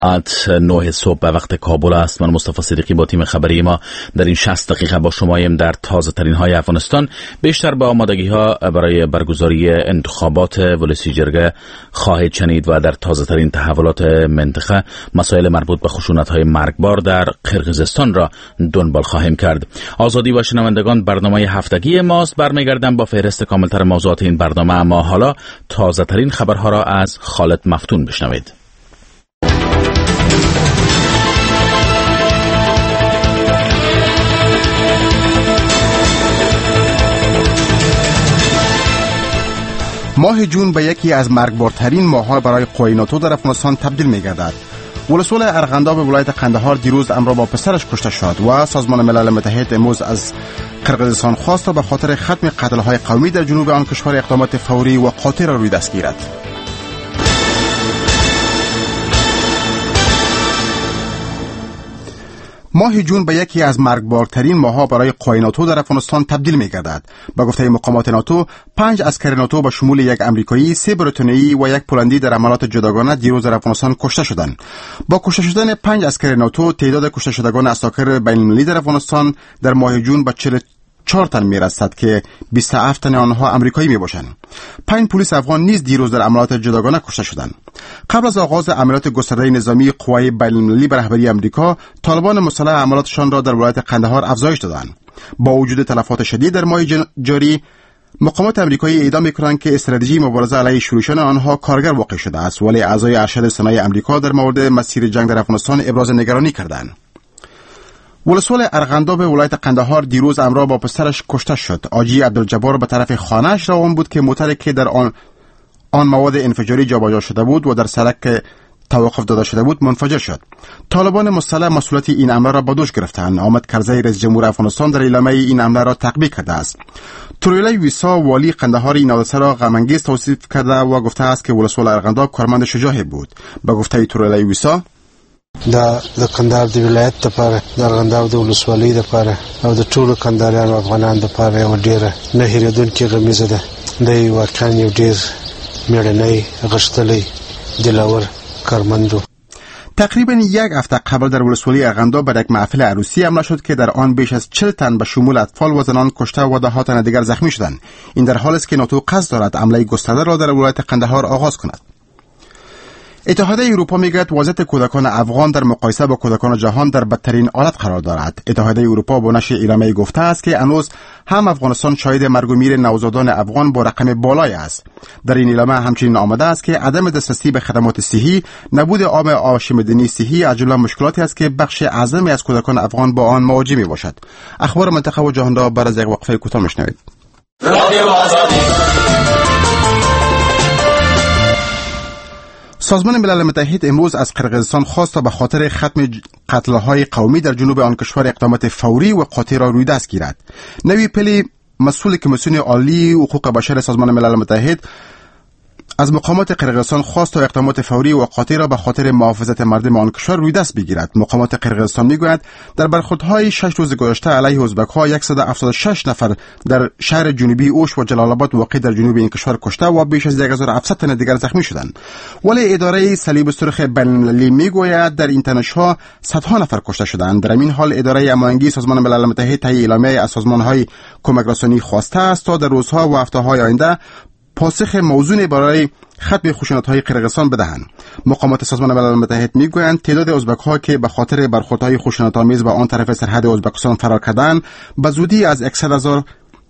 ساعت 9 صبح به وقت کابل است. من مصطفی صدیقی با تیم خبری ما در این 60 دقیقه با شماییم در تازه ترین های افغانستان. بیشتر با آمادگی ها برای برگزاری انتخابات ولسی جرگه خواهید شنید و در تازه ترین تحولات منطقه مسائل مربوط به خشونت های مرگبار در قرقیزستان را دنبال خواهیم کرد. آزادی و شنوندگان برنامه هفتگی ماست. برمیگردم با فهرست کاملتر موضوعات این برنامه، اما حالا تازه ترین خبرها را از خالد مفتون بشنوید. ماه جون به یکی از مرگبارترین ماه‌ها برای قوای ناتو در افغانستان تبدیل می‌گردد. ولسوالی ارغنداب ولایت قندهار دیروز امر با پسرش کشته شد و سازمان ملل متحد امروز از قرقیزستان خواست تا به خاطر ختم قتل‌های قومی در جنوب آن کشور اقدامات فوری و قاطع را روی دست گیرد. ماه جون به یکی از مرگبارترین ماه‌ها برای قوای ناتو در افغانستان تبدیل می‌گردد. به گفته مقامات ناتو، 5 عسکر ناتو به شمول 1 آمریکایی، 3 بریتانیایی و 1 پولندی در عملیات جداگانه دیروز در افغانستان کشته شدند. با کشته شدن 5 عسکر ناتو، تعداد کشته شدگان عساکر بین‌المللی در افغانستان در ماه جون به 44 تن میرسد که 27 تن آنها آمریکایی میباشند. 5 پلیس افغان نیز دیروز در عملیات جداگانه کشته شدند. قبل از آغاز عملیات گسترده نظامی قوای بین‌المللی به رهبری آمریکا، طالبان مسلح عملیاتشان را در ولایت قندهار افزایش دادند. با وجود تلفات شدید در ماه جاری، مقامات آمریکایی ادعا می‌کنند که استراتژی مبارزه علیه شورشان آنها کارگر واقع شده است، ولی اعضای ارشد سنای آمریکا در مورد مسیر جنگ در افغانستان ابراز نگرانی کردند. ولسوال ارغنداب ولایت قندهار دیروز امرا با پسرش کشته شد. آجی عبدالجبار به طرف خانه‌اش روان بود که موتری که در آن مواد انفجاری جابجا شده بود و در سرک توقف داده شده بود منفجر شد. طالبان مسلح مسئولیت این حمله را به دوش گرفتند. حامد کرزی رئیس جمهور افغانستان در اعلامیه این حمله را تقبیح کرده است. ترویلی ویسا والی قندهار این حادثه را غم‌انگیز توصیف کرده و گفته است که ولسوال ارغنداب کارمند شجاع بود. به گفته ترویلی ویسا، د قندهار د ولایت لپاره، د ارغنداب د ولسوالۍ لپاره او د ټولو قندهاریانو افغانانو لپاره یو ډېره نه هېرېدونکې غمیزه ده. دی واقعا یو ډېر مېړنی، غښتلی، دلاور کارمند و. تقریبا 1 هفته قبل در ولسوالی ارغنداب به یک محفل عروسی حمله شد که در آن بیش از 40 تن به شمول اطفال و زنان کشته و 10 تن دیگر زخمی شدند. این در حالی است که ناتو قصد دارد حمله گسترده را در ولایت قندهار آغاز کند. اتحادیه اروپا میگوید وضعیت کودکان افغان در مقایسه با کودکان جهان در بدترین حالت قرار دارد. اتحادیه اروپا با نشر اعلامیه گفته است که هنوز هم افغانستان شاهد مرگ و میر نوزادان افغان با رقم بالایی است. در این اعلامیه همچنین آمده است که عدم دسترسی به خدمات صحی، نبود آب آشامیدنی صحی از جمله مشکلاتی است که بخش اعظمی از کودکان افغان با آن مواجه میباشد. اخبار منطقه و جهان را بعد از یک وقفه کوتاه میشنوید. سازمان ملل متحد امروز از قرقیزستان خواست تا به خاطر ختم قتل‌های قومی در جنوب آن کشور اقدامات فوری و قاطع را روی دست گیرد. نوی پلی مسئول کمیسیون عالی حقوق بشر سازمان ملل متحد از مقامات قرقیزستان خواست تا اقدامات فوری و قاطع را به خاطر محافظت مردم آن کشور روی دست بگیرد. مقامات قرقیزستان میگویند در برخوردهای 6 روز گذشته علیه ازبک‌ها 176 نفر در شهر جنوبی اوش و جلال آباد واقع در جنوب این کشور کشته و بیش از 1700 تن دیگر زخمی شدند. ولی اداره صلیب سرخ بین‌المللی میگوید در این تنش‌ها صدها نفر کشته شدند. در این حال اداره امنیتی سازمان ملل متحد طی اعلامیه از سازمان‌های کمک رسانی خواسته است تا در روزها و هفته‌های آینده پاسخ موزونی برای ختم خشونت‌های قرقیزستان بدهند. مقامات سازمان ملل متحد میگویند تعداد ازبک‌ها که به خاطر برخوردهای خشونت‌آمیز به آن طرف سرحد ازبکستان فرار کردند به زودی از 100,000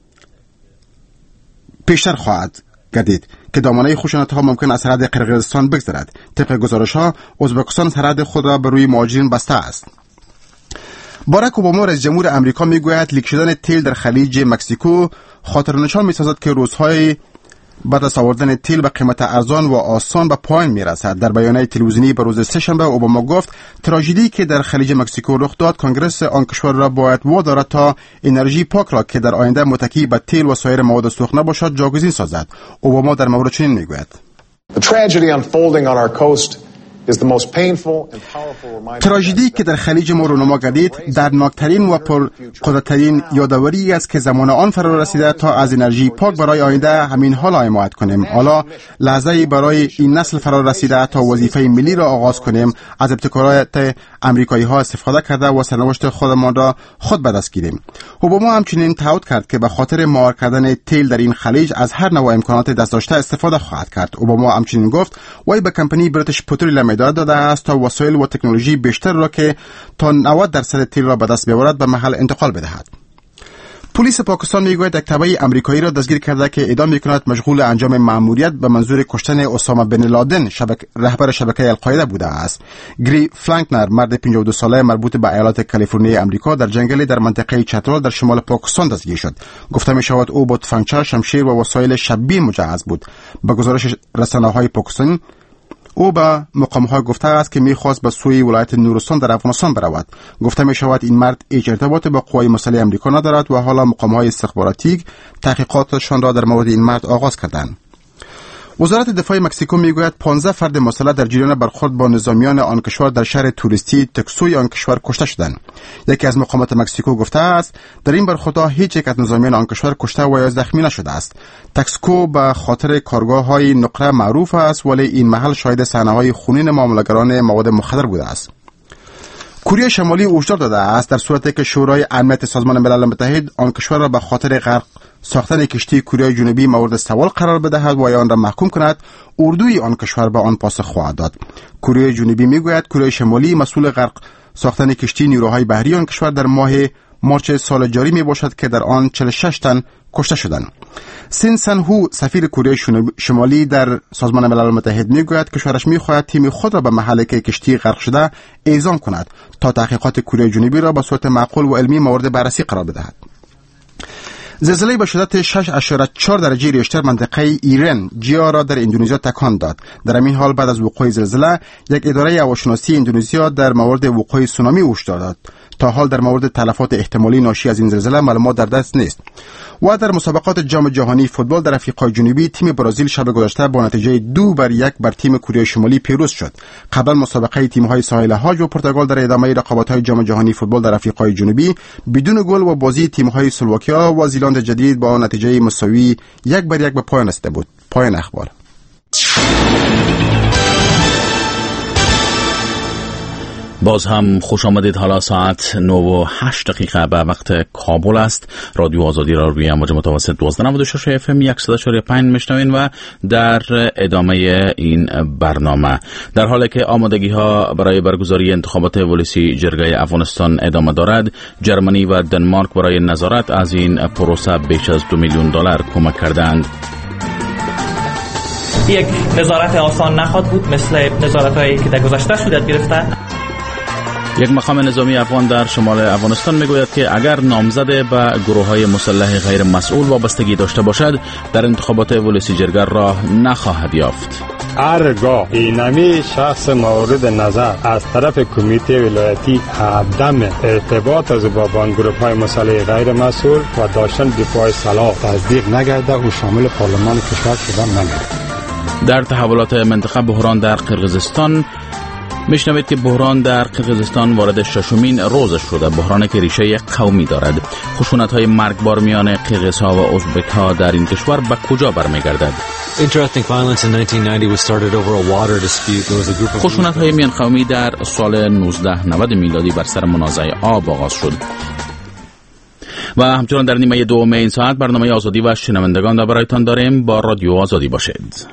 بیشتر خواهد گردید که دامنه خشونت‌ها ممکن از سرحد قرقیزستان بگذرد. طبق گزارش‌ها ازبکستان سرحد خود را به روی مهاجرین بسته است. باراک اوباما رئیس جمهور آمریکا میگوید لیک شدن تیل در خلیج مکزیکو خاطرنشان می‌سازد که روزهای بعد از آوردن تیل به قیمت ارزان و آسان به پایان میرسد. در بیانیه تلویزیونی به روز سه‌شنبه اوباما گفت تراژدی که در خلیج مکزیکو رخ داد کنگره آن کشور را باید وادارد تا انرژی پاک را که در آینده متکی به تیل و سایر مواد سوخته باشد جایگزین سازد. اوباما در مورد چنین میگوید: The tragedy unfolding on our coast تراژدی که در خلیج ما رونما گردید دردناکترین و پرقدرترین یادآوری است که زمان آن فرا رسیده تا از انرژی پاک برای آینده همین حال حمایت کنیم. حالا لحظه‌ای برای این نسل فرا رسیده تا وظیفه ملی را آغاز کنیم، از ابتکارات امریکایی ها استفاده کرده و سرنوشت خودمان را خود به دست گیریم. اوباما همچنین تعهد کرد که به خاطر مهار کردن تیل در این خلیج از هر نوع امکانات دست داشته استفاده خواهد کرد. اوباما همچنین گفت وی به کمپانی بریتیش پترولیوم اداره داده است تا وسایل و تکنولوژی بیشتر را که تا 90% تیل را به دست بیاورد به محل انتقال بدهد. پلیس پاکستان میگوید یک تبعی امریکایی را دستگیر کرده که اعدام میکند مشغول انجام مأموریت به منظور کشتن اسامه بن لادن رهبر شبکه القاعده بوده است. گری فلانکنر مرد 52 ساله مربوط به ایالات کالیفرنیا امریکا در جنگلی در منطقه چترال در شمال پاکستان دستگیر شد. گفته می شود او با تفنگچه، شمشیر و وسایل شبیه مجهز بود. به گزارش رسانه‌های پاکستان او به مقام‌ها گفته است که می‌خواست به سوی ولایت نورستان در افغانستان برود. گفته می‌شود این مرد هیچ ارتباطی با قوای مسلح آمریکا ندارد و حالا مقام‌های استخباراتی تحقیقاتشان را در مورد این مرد آغاز کردند. وزارت دفاع مکزیکو میگوید 15 فرد مسلح در جریان برخورد با نظامیان آن کشور در شهر توریستی تکسوی آن کشور کشته شدند. یکی از مقامات مکزیکو گفته است در این برخوردها هیچ یک از نظامیان آن کشور کشته و یا زخمی نشده است. تکسکو به خاطر کارگاه‌های نقره معروف است، ولی این محل شاهد صحنه‌های خونین معامله‌گران مواد مخدر بوده است. کره شمالی هشدار داده است در صورتی که شورای امنیت سازمان ملل متحد آن کشور را به خاطر غرق ساختن کشتی کره جنوبی مورد سوال قرار بدهد و آن را محکوم کند، اردوی آن کشور به آن پاسخ خواهد داد. کره جنوبی میگوید کره شمالی مسئول غرق ساختن کشتی نیروهای بحری آن کشور در ماه مارچ سال جاری می باشد که در آن 46 تن کشته شدند. سین سن هو سفیر کره شمالی در سازمان ملل متحد میگوید کشورش میخواهد تیم خود را به محلی که کشتی غرق شده اعزام کند تا تحقیقات کره جنوبی را به صورت معقول و علمی مورد بررسی قرار بدهد. زلزله به شدت 6.4 درجه ریشتر منطقه ایرن جیا را در اندونزیا تکان داد. در این حال بعد از وقوع زلزله یک اداره هواشناسی اندونزیا در مورد وقوع سونامی هشدار داد. تا حال در مورد تلفات احتمالی ناشی از این زلزله معلومات در دست نیست. و در مسابقات جام جهانی فوتبال در آفریقای جنوبی تیم برزیل شب گذشته با نتیجه 2-1 بر تیم کره شمالی پیروز شد. قبلا مسابقه تیم‌های ساحل هاج و پرتغال در ادامه رقابت‌های جام جهانی فوتبال در آفریقای جنوبی بدون گل و بازی تیم‌های اسلواکیا و زیلند جدید با نتیجه مساوی 1-1 به پایان رسیده بود. پایان اخبار. باز هم خوش آمدید. حالا ساعت 9:08 به وقت کابل است. رادیو آزادی را روی امواج متوسط 1296 اف ام 104.5 میشنوین و در ادامه این برنامه در حالی که آمادگی ها برای برگزاری انتخابات ولسی جرگه افغانستان ادامه دارد، جرمنی و دنمارک برای نظارت از این پروسه بیش از $2 میلیون کمک کردند. یک نظارت آسان نخواهد بود مثل نظارت‌هایی که در گذشته صورت گرفته. یک مقام نظامی افغان در شمال افغانستان میگوید که اگر نامزد به گروه‌های مسلح غیر مسئول وابستگی داشته باشد در انتخابات ولسی جرگه راه نخواهد یافت. هرگاه اینمی شخص مورد نظر از طرف کمیته ولایتی عدم ارتباط از با گروه‌های مسلح غیر مسئول و داشتن دفاع سلاح تصدیق نگرده او شامل پارلمان کشور شدن نمی‌شود. در تحولات منطقه بحران در قرقیزستان میشنوید که بحران در قرقیزستان وارد ششمین روزش شده، بحرانی که ریشه قومی دارد. خشونت‌های مرگبار میان قرقیزها و ازبک‌ها در این کشور به کجا برمیگردد؟ خشونت‌های میان قومی در سال 1990 میلادی بر سر منازعه آب آغاز شد. و همچنان در نیمه دوم این ساعت برنامه آزادی و شنوندگان را برایتان داریم. با رادیو آزادی باشید.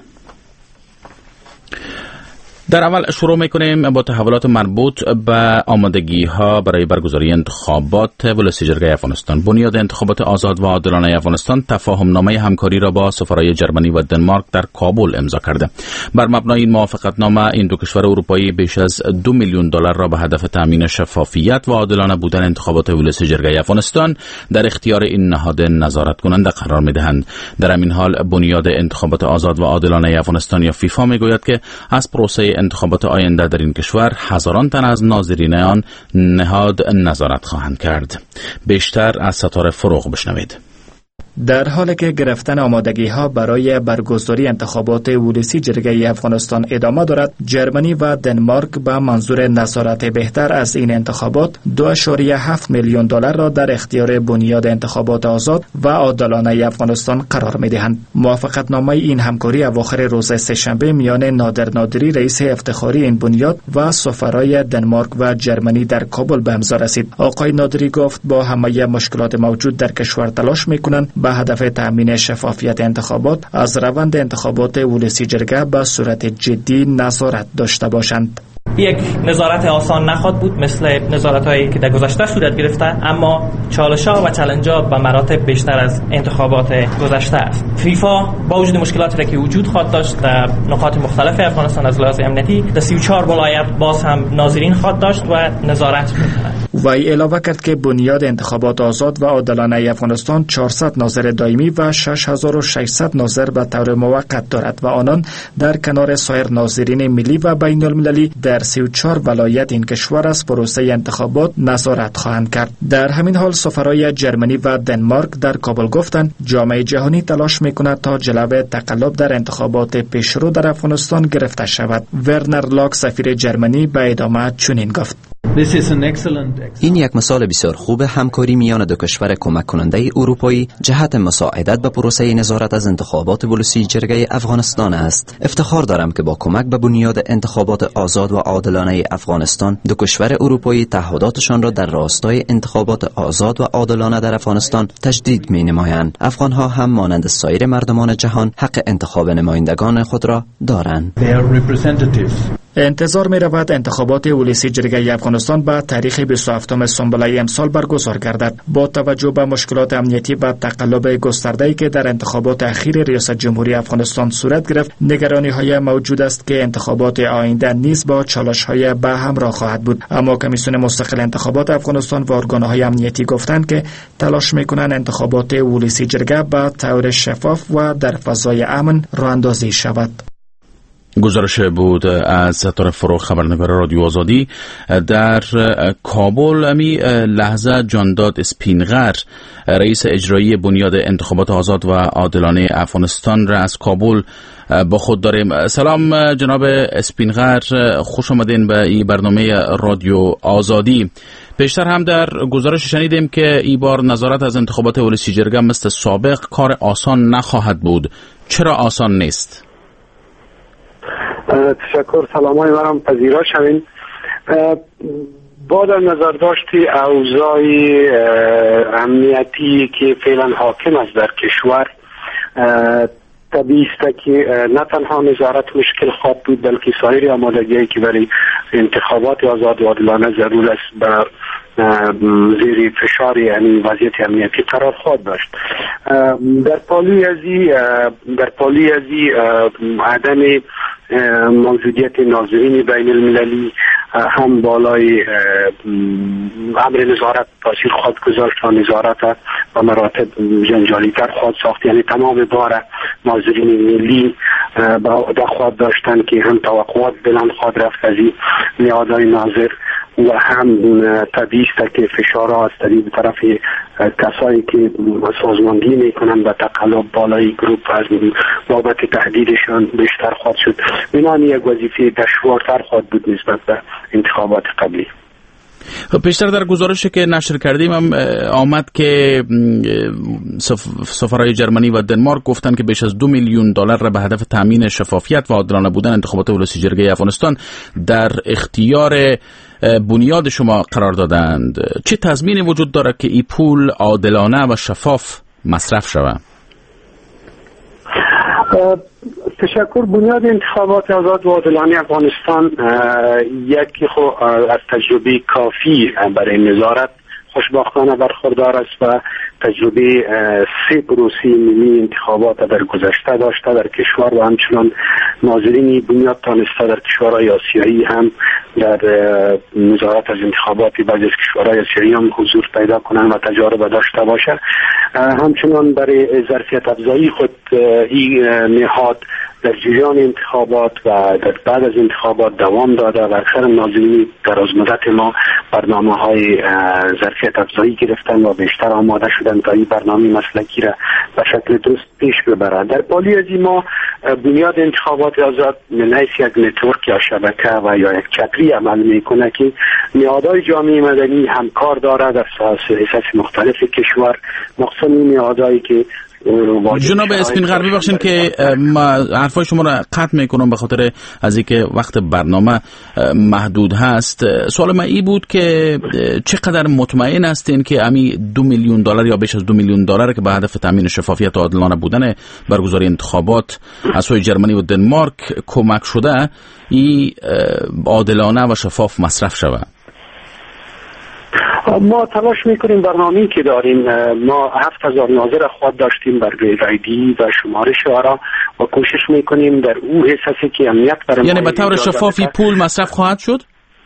در اول شروع میکنیم با تحولات مربوط به آمادگی ها برای برگزاری انتخابات ولسی جرگه افغانستان. بنیاد انتخابات آزاد و عادلانه افغانستان تفاهم نامه همکاری را با سفرای جرمنی و دنمارک در کابل امضا کرده. بر مبنای این موافقت نامه این دو کشور اروپایی بیش از $2 میلیون را به هدف تامین شفافیت و عادلانه بودن انتخابات ولسی جرگه افغانستان در اختیار این نهاد نظارت کننده قرار میدهند. در همین حال بنیاد انتخابات آزاد و عادلانه افغانستان یا فیفا میگوید که از پروسه انتخابات آینده در این کشور هزاران تن از ناظرین آن نهاد نظارت خواهند کرد. بیشتر از ستاره فروغ بشنوید. در حالی که گرفتن آمادگی ها برای برگزاری انتخابات ولسی جرگه افغانستان ادامه دارد، جرمنی و دنمارک به منظور نظارت بهتر از این انتخابات 2.7 میلیون دلار را در اختیار بنیاد انتخابات آزاد و عادلانه افغانستان قرار می‌دهند. موافقتنامه این همکاری اواخر روز سه‌شنبه میان نادر نادری رئیس افتخاری این بنیاد و سفرای دنمارک و جرمنی در کابل به امضا رسید. آقای نادری گفت با همه مشکلات موجود در کشور تلاش می‌کنند به هدف تأمین شفافیت انتخابات از روند انتخابات ولسی جرگه به صورت جدی نظارت داشته باشند. یک نظارت آسان نخواهد بود مثل نظارت‌هایی که در گذشته صورت گرفته، اما چالش‌ها و چالنج‌ها به مراتب بیشتر از انتخابات گذشته است. فیفا با وجود مشکلاتی که وجود خواهد داشت در نقاط مختلف افغانستان از لحاظ امنیتی در 34 ولایت باز هم ناظرین خواهد داشت و نظارت می‌کند. وی علاوه کرد که بنیاد انتخابات آزاد و عادلانه افغانستان 400 ناظر دائمی و 6600 ناظر به طور موقت دارد و آنان در کنار سایر ناظرین ملی و بین المللی در 34 ولایت این کشور از پروسه انتخابات نظارت خواهند کرد. در همین حال سفرای جرمنی و دنمارک در کابل گفتند جامعه جهانی تلاش می‌کند تا جلو تقلب در انتخابات پیشرو در افغانستان گرفته شود. ورنر لاک سفیر جرمنی به ادامه چنین گفت: این یک مثال بسیار خوب همکاری میان دو کشور کمک کننده اروپایی جهت مساعدت به پروسه نظارت از انتخابات ولسی جرگه افغانستان است. افتخار دارم که با کمک به بنیاد انتخابات آزاد و عادلانه افغانستان دو کشور اروپایی تعهداتشان را در راستای انتخابات آزاد و عادلانه در افغانستان تجدید می نمایند. افغانها هم مانند سایر مردمان جهان حق انتخاب نمایندگان خود را دارند. انتظار می رود انتخابات ولسی جرگه افغانستان به تاریخ 27 سنبله امسال برگزار گردد. با توجه به مشکلات امنیتی و تقلب گسترده‌ای که در انتخابات اخیر ریاست جمهوری افغانستان صورت گرفت، نگرانی‌های موجود است که انتخابات آینده نیز با چالش‌های به همراه خواهد بود. اما کمیسیون مستقل انتخابات افغانستان و ارگان‌های امنیتی گفتند که تلاش می‌کنند انتخابات ولسی جرگه به طور شفاف و در فضای امن راه‌اندازی شود. گزارش بود از طرف فروغ خبرنگار رادیو آزادی. در کابل امی لحظه جانداد اسپینغر رئیس اجرایی بنیاد انتخابات آزاد و عادلانه افغانستان را از کابل با خود داریم. سلام جناب اسپینغر، خوش آمدین به این برنامه رادیو آزادی. پیشتر هم در گزارش شنیدیم که این بار نظارت از انتخابات ولسی جرگه مثل سابق کار آسان نخواهد بود. چرا آسان نیست؟ تشکر، سلامای مرم پذیرا شوین. با در نظر داشتی اوضاع امنیتی که فعلا حاکم است در کشور، طبیعی است که نه تنها نظارت مشکل خواهد بود بلکه سایر آمادگی‌هایی که برای انتخابات آزاد و عادلانه ضرور است بر زیر فشار یعنی وضعیت امنیتی قرار خواهد داشت. در پالی ازی عدم موجودیت ناظرین بین المللی هم بالای امر نظارت تاثیر خواهد گذاشت و نظارت و مراتب جنجالی تر خواهد ساخت. یعنی تمام بار ناظرین ملی به عهده خواهد داشتن که هم توقعات بلند خواهد رفت از این نهادهای ناظر و هم طبیعی است که فشارها از طرف کسایی که سازماندهی میکنن و تقلب بالای گروپ از بابت تهدیدشان بیشتر خواهد شد. بنابراین یک وظیفه دشوارتر خواهد بود نسبت به انتخابات قبلی. پیشتر در گزارشی که نشر کردیم هم آمد که سفرهای جرمنی و دنمارک گفتن که بیش از 2 میلیون دلار را به هدف تامین شفافیت و عادلانه بودن انتخابات ولسی جرگه افغانستان در اختیار بنیاد شما قرار دادند. چه تضمینی وجود دارد که این پول عادلانه و شفاف مصرف شود؟ تشکر. بنیاد انتخابات آزاد و عادلانه افغانستان یکی از تجربه کافی برای نظارت خوشبختانه برخوردار است و تجربه 3 پروسه ملی انتخابات در گذشته داشته در کشور و همچنان ناظرین بنیاد تانسته در کشورهای آسیایی هم در نظارت از انتخابات بعضی از کشورهای آسیایی هم حضور پیدا کنند و تجربه داشته باشه. همچنان برای ظرفیت افزایی خود این نهاد در جریان انتخابات و در بعد از انتخابات دوام داده و اکثر ناظرین در از مدت ما برنامه‌های ظرفیت افزایی گرفتن و بیشتر آماده شده کردن تا این برنامه مسلکی را به شکل درست پیش ببرد. در پالی از ما بنیاد انتخابات آزاد من حیث یک نتورک یا شبکه و یا یک چتری عمل میکنه که نهادهای جامعه مدنی همکار دارد در حیثیت مختلف کشور، مخصوصا این نهادهایی که جناب اسپین غربی بخشین که حرفای شما را قطع میکنم به خاطر از اینکه وقت برنامه محدود هست. سوال من این بود که چقدر مطمئن هستین که امی 2 میلیون دلار یا بیش از 2 میلیون دلار که به هدف تامین شفافیت و عادلانه بودن برگزاری انتخابات از سوی جرمنی و دنمارک کمک شده این عادلانه و شفاف مصرف شود؟ ما تلاش میکنیم برنامه‌ای که داریم، ما 7000 ناظر خود داشتیم برای رایدی و شمارش آرا و کوشش میکنیم در او حساسی که امنیت برای یعنی به طور شفافی پول مصرف خواهد شد؟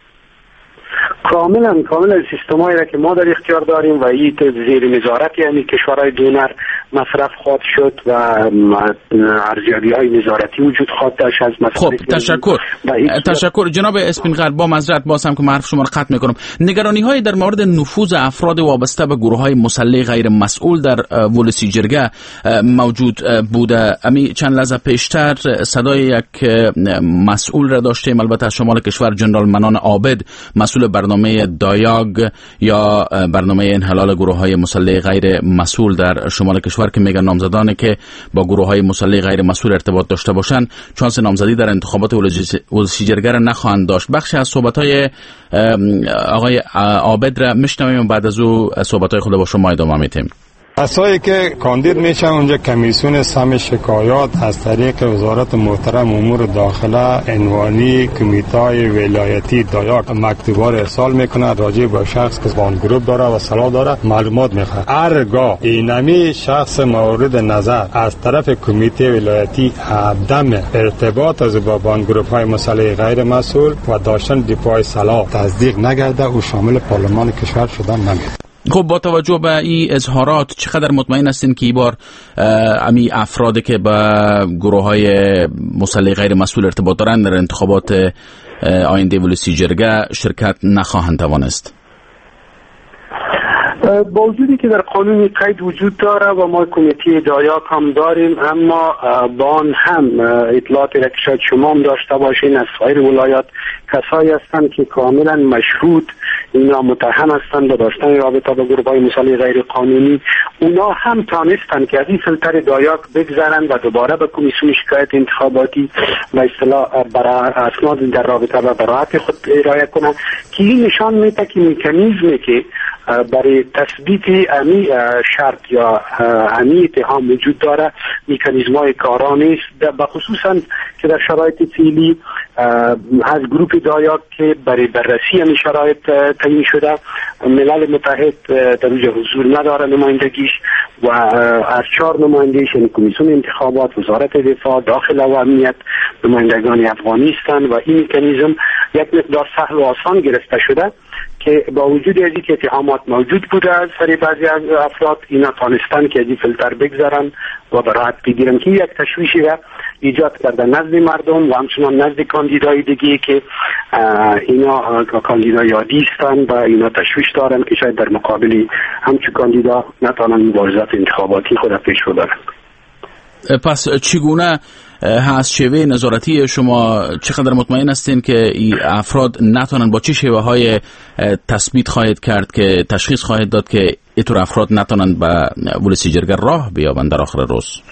کاملا سیستمایی را که ما در اختیار داریم و این زیر نظارت یعنی کشورهای دونر مصرف خواهد شد و ارزیابی‌های نظارتی وجود خواهد داشت از خب تشکر جناب اسپین غرب. با معذرت بازم که معرف شما را قطع میکنم. نگرانی‌های در مورد نفوذ افراد وابسته به گروه‌های مسلح غیر مسئول در ولسی جرگه موجود بوده. امی چند لحظه پیشتر صدای یک مسئول را داشتیم، البته از شمال کشور، جنرال منان عابد، مسئول برنامه دایاگ یا برنامه انحلال گروه‌های مسلح غیر مسئول در شمال کشور که میگن نامزدانی که با گروه‌های مسلح غیر مسئول ارتباط داشته باشند چانس نامزدی در انتخابات ولسی جرگه را نخواهند داشت. بخشی از صحبت‌های آقای عابد را میشنویم، بعد از او صحبت‌های خود با شما ادامه میدیم. کسایی که کاندید میشن اونجا کمیسیون سم شکایات از طریق وزارت محترم امور داخله عنوانی کمیته ولایتی دایاک مکتوبا ارسال میکنه راجع به شخص که وان گروپ داره و صلاح داره معلومات میخواد. هرگاه اینمی شخص مورد نظر از طرف کمیته ولایتی عدم ارتباط از با وان گروپ های مسلح غیر مسئول و داشتن دفاع صلاح تصدیق نگرده او شامل پارلمان کشور شدن نمیشه. خب با توجه به این اظهارات چقدر مطمئن هستین که این بار امی افرادی که به گروه های مسلح غیر مسئول ارتباط دارند در انتخابات آینده ولسی جرگه شرکت نخواهند توانست؟ با وجودی که در قانون قید وجود داره و ما کمیته دایاک هم داریم، اما با آن هم اطلاعاتی را که شاید شما هم داشته باشین از سایر ولایات کسایی هستند که کاملا مشهود اینا متهم هستند به داشتن رابطه با گروه‌های مسلح غیر قانونی. اونا هم تانستند که از این فیلتر دایاک بگذرند و دوباره به کمیسیون شکایت انتخاباتی به اصطلاح برای اسناد در رابطه با براءت خود ارائه کنند که این نشان میده که مکانیزمی که برای تثبیت امی شرط یا امی اتهام وجود داره مکانیزم‌های کارا نیست، به خصوصا که در شرایط فعلی از گروپ دایاک که برای بررسی امی شرایط تعیین شده ملل متحد در اونجا حضور نداره نمایندگیش و از 4 نمایندگیش یعنی کمیسیون انتخابات، وزارت دفاع، داخله و امنیت نمایندگان افغانی هستند و این مکانیزم یک مقدار سهل و آسان گرفته شده که با وجود از اینکه اتهامات موجود بوده از سری بعضی از افراد اینا تانستن که از این فیلتر بگذارن و براحت بگیرن که یک تشویشی را ایجاد کرده نزد مردم و همچنان نزد کاندیدای دیگه که اینا کاندیدای عادی هستن و اینا تشویش دارن که شاید در مقابل همچون کاندیدا نتوانن مبارزات انتخاباتی خود پیش ببرن. پس چگونه هست شیوه نظارتی شما؟ چقدر مطمئن هستین که این افراد نتونن با چه شیوه های تثبیت خواهید کرد که تشخیص خواهید داد که اینطور افراد نتونن به ولسی جرگه راه بیابند در آخر روز؟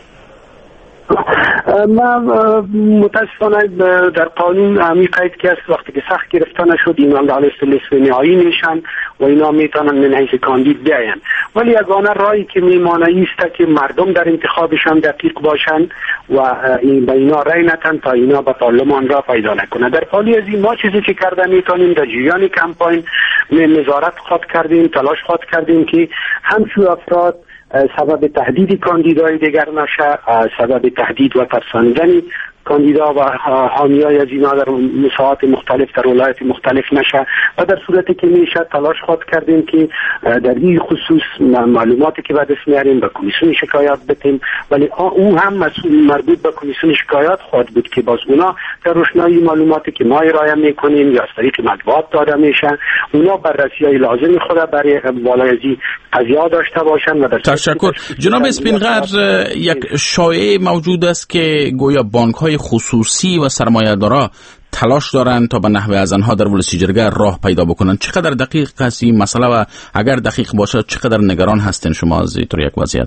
من متاسفانه در قانون همی قید که است وقتی که سخت گرفته نشد اینا هم در لیست نهایی میشن و اینا میتونن من حیث کاندید بیاین، ولی یگانه راهی که میمانه ایست که مردم در انتخابشان دقیق باشن و به اینا رای نتن تا اینا به پارلمان را پیدا نکنه. در حالی از این ما چیزی که کرده میتونیم در جریان کمپاین نظارت خود کردیم، تلاش خود کردیم که همچون افراد سبب تهدید کاندیدای دیگر نشه، سبب تهدید و ترساندن کاندیدا و حامیای از اینا در مساحات مختلف در ولایت مختلف نشه و در صورتی که میشه تلاش خواهد کردیم که در این خصوص معلوماتی که به دست میاریم به کمیسیون شکایت بدیم، ولی او هم مسئول مربوط به کمیسیون شکایت خواهد بود که باز اونا در روشنایی معلوماتی که ما ارائه میکنیم یا از طریق مطبوعات داده میشه اونا بررسی‌های لازم خود برای بالای از این قضیه داشته باشند. و تشکر. جناب اسپینغر، یک شایعه موجود است که گویا بانک‌های خصوصی و سرمایه‌دارا تلاش دارند تا به نحو از آنها در ولسی جرگه راه پیدا بکنند. چقدر دقیق است این مسئله و اگر دقیق باشد چقدر نگران هستین شما از اینطور یک وضعیت؟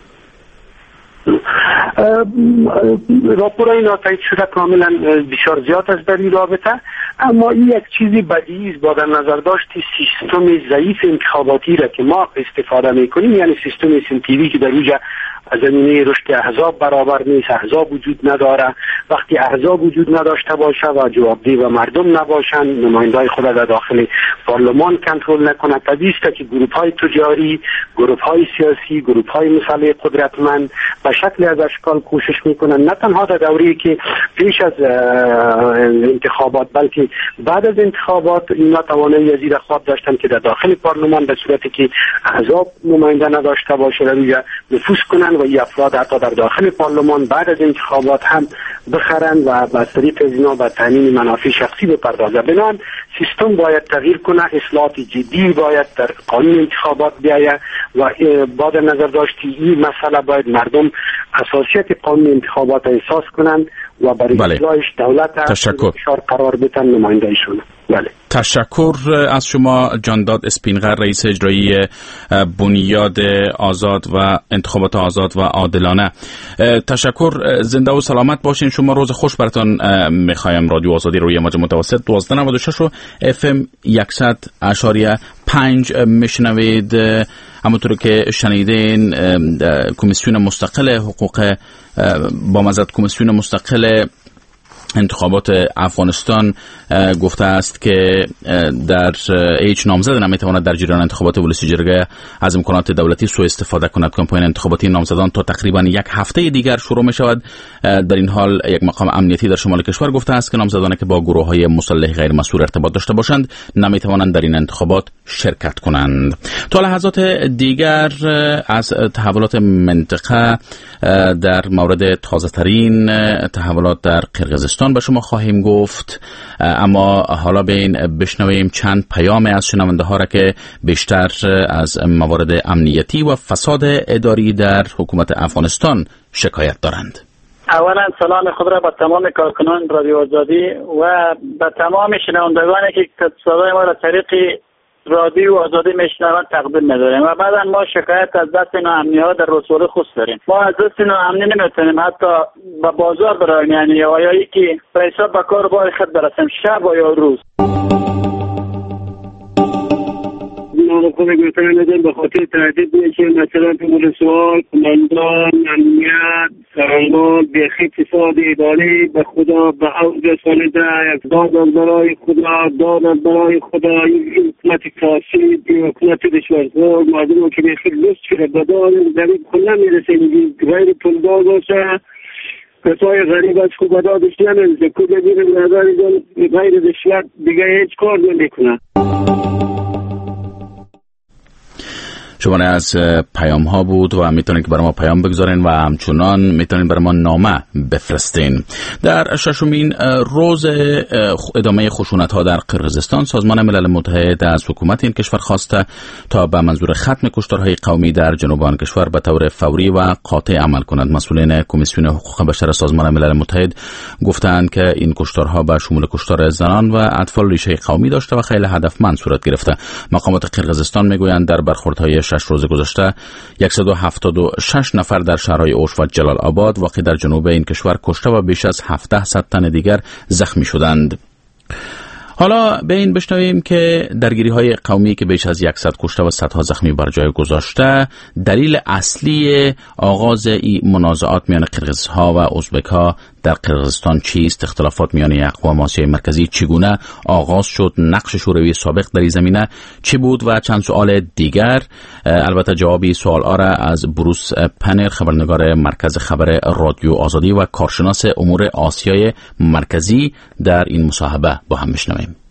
راپورای ناتایید شده کاملا بسیار زیاد است در این رابطه، اما این یک چیزی بدیهی است با در نظر داشت سیستم ضعیف انتخاباتی را که ما استفاده میکنیم، یعنی سیستم سنتیوی که در اوجه زمینه رشد احزاب برابر نیست، احزاب وجود نداره. وقتی احزاب وجود نداشته باشه و جوابدهی و مردم نباشند، نمایندای خود در داخل پارلمان کنترل نکنه، طبیعی است که گروه‌های تجاری، گروه‌های سیاسی، گروه‌های مسلح قدرتمند به شکل از اشکال کوشش میکنن نه تنها در دوره‌ای که پیش از انتخابات بلکه بعد از انتخابات اینا توانایی از این خواب داشتن که در داخل پارلمان به صورتی که احزاب نماینده نداشته باشه روی نفوذ کنن و این افراد حتی در داخل پارلمان بعد از انتخابات هم بخرن و با طریق از اینا به تامین منافع شخصی بپردازه. بنابراین سیستم باید تغییر کنه، اصلاحات جدی باید در قانون انتخابات بیاید و با در نظر داشتی این مسئله باید مردم اساسیت قانون انتخابات احساس کنند و برای اجرایش دولت فشار قرار بدن نماینده‌شون. بله. تشکر از شما جانداد اسپینغر، رئیس اجرایی بنیاد آزاد و انتخابات آزاد و عادلانه. تشکر، زنده و سلامت باشین. شما روز خوش براتون میخوایم. رادیو آزادی روی موج متوسط 1296 و FM 100.5 میشنوید. همونطور که شنیدین کمیسیون مستقل حقوق با مزد کمیسیون مستقل انتخابات افغانستان گفته است که در هیچ نامزد نمیتواند در جریان انتخابات ولسی جرگه از امکانات دولتی سوء استفاده کند. کمپاین انتخاباتی نامزدان تا تقریبا یک هفته دیگر شروع می شود. در این حال یک مقام امنیتی در شمال کشور گفته است که نامزدانی که با گروه‌های مسلح غیر مسئول ارتباط داشته باشند نمیتوانند در این انتخابات شرکت کنند. تا لحظات دیگر از تحولات منطقه در مورد تازه ترین تحولات در قرقیزستان به شما خواهیم گفت، اما حالا بشنویم چند پیام از شنونده ها را که بیشتر از موارد امنیتی و فساد اداری در حکومت افغانستان شکایت دارند. اولا سلام خود را به تمام کارکنان رادیو آزادی و به تمام شنوندگانی که صدای ما را طریق رادیو آزادی میشنوند تقدیم می‌داریم و بعدا ما شکایت از دست ناامنی‌ها در رسول خصوص داریم. ما از دست ناامنی نمیتونیم حتی به بازار برویم، یعنی یا که به حساب به کار بار خود برسیم شب و یا روز. خود گفتن ندارم به خاطر تهدید میشه مثلا تو ولسوال کماندان امنیت سرانگان بیخی فساد اداری به خدا به اوج رسانیده یک داد برای خدا داد برای خدا این حکومت فاسد این حکومت رشوتخور مردم که بیخی لست شده بدان در این خود نمیرسه غیر پولدار باشه کسای غریب از خوب بدادش نمیرسه کجا میره نظر غیر رشوت دیگه هیچ کار نمیکنه. شماره از پیام ها بود و میتونید که برای ما پیام بگذارین و همچنان میتونید برای ما نامه بفرستین. در ششمین روز ادامه خشونت ها در قرقیزستان سازمان ملل متحد از حکومت این کشور خواسته تا به منظور ختم کشتارهای قومی در جنوب آن کشور به طور فوری و قاطع عمل کند. مسئولین کمیسیون حقوق بشر سازمان ملل متحد گفتند که این کشتارها به شمول کشتار زنان و اطفال ریشه قومی داشته و خیلی هدفمند صورت گرفته. مقامات قرقیزستان میگویند در برخوردهای 6 روز گذشته 176 نفر در شهرهای اوش و جلال آباد واقع در جنوب این کشور کشته و بیش از 1700 تن دیگر زخمی شدند. حالا به این بشنویم که درگیری‌های قومی که بیش از 100 کشته و صدها زخمی بر جای گذاشته دلیل اصلی آغاز این منازعات میان قرقیزها و ازبک‌ها در قرقیزستان چیست؟ اختلافات میان اقوام آسیای مرکزی چگونه آغاز شد؟ نقش شوروی سابق در این زمینه چی بود؟ و چند سوال دیگر. البته جوابی سوال را از بروس پنر، خبرنگار مرکز خبر رادیو آزادی و کارشناس امور آسیای مرکزی در این مصاحبه با هم میشنویم.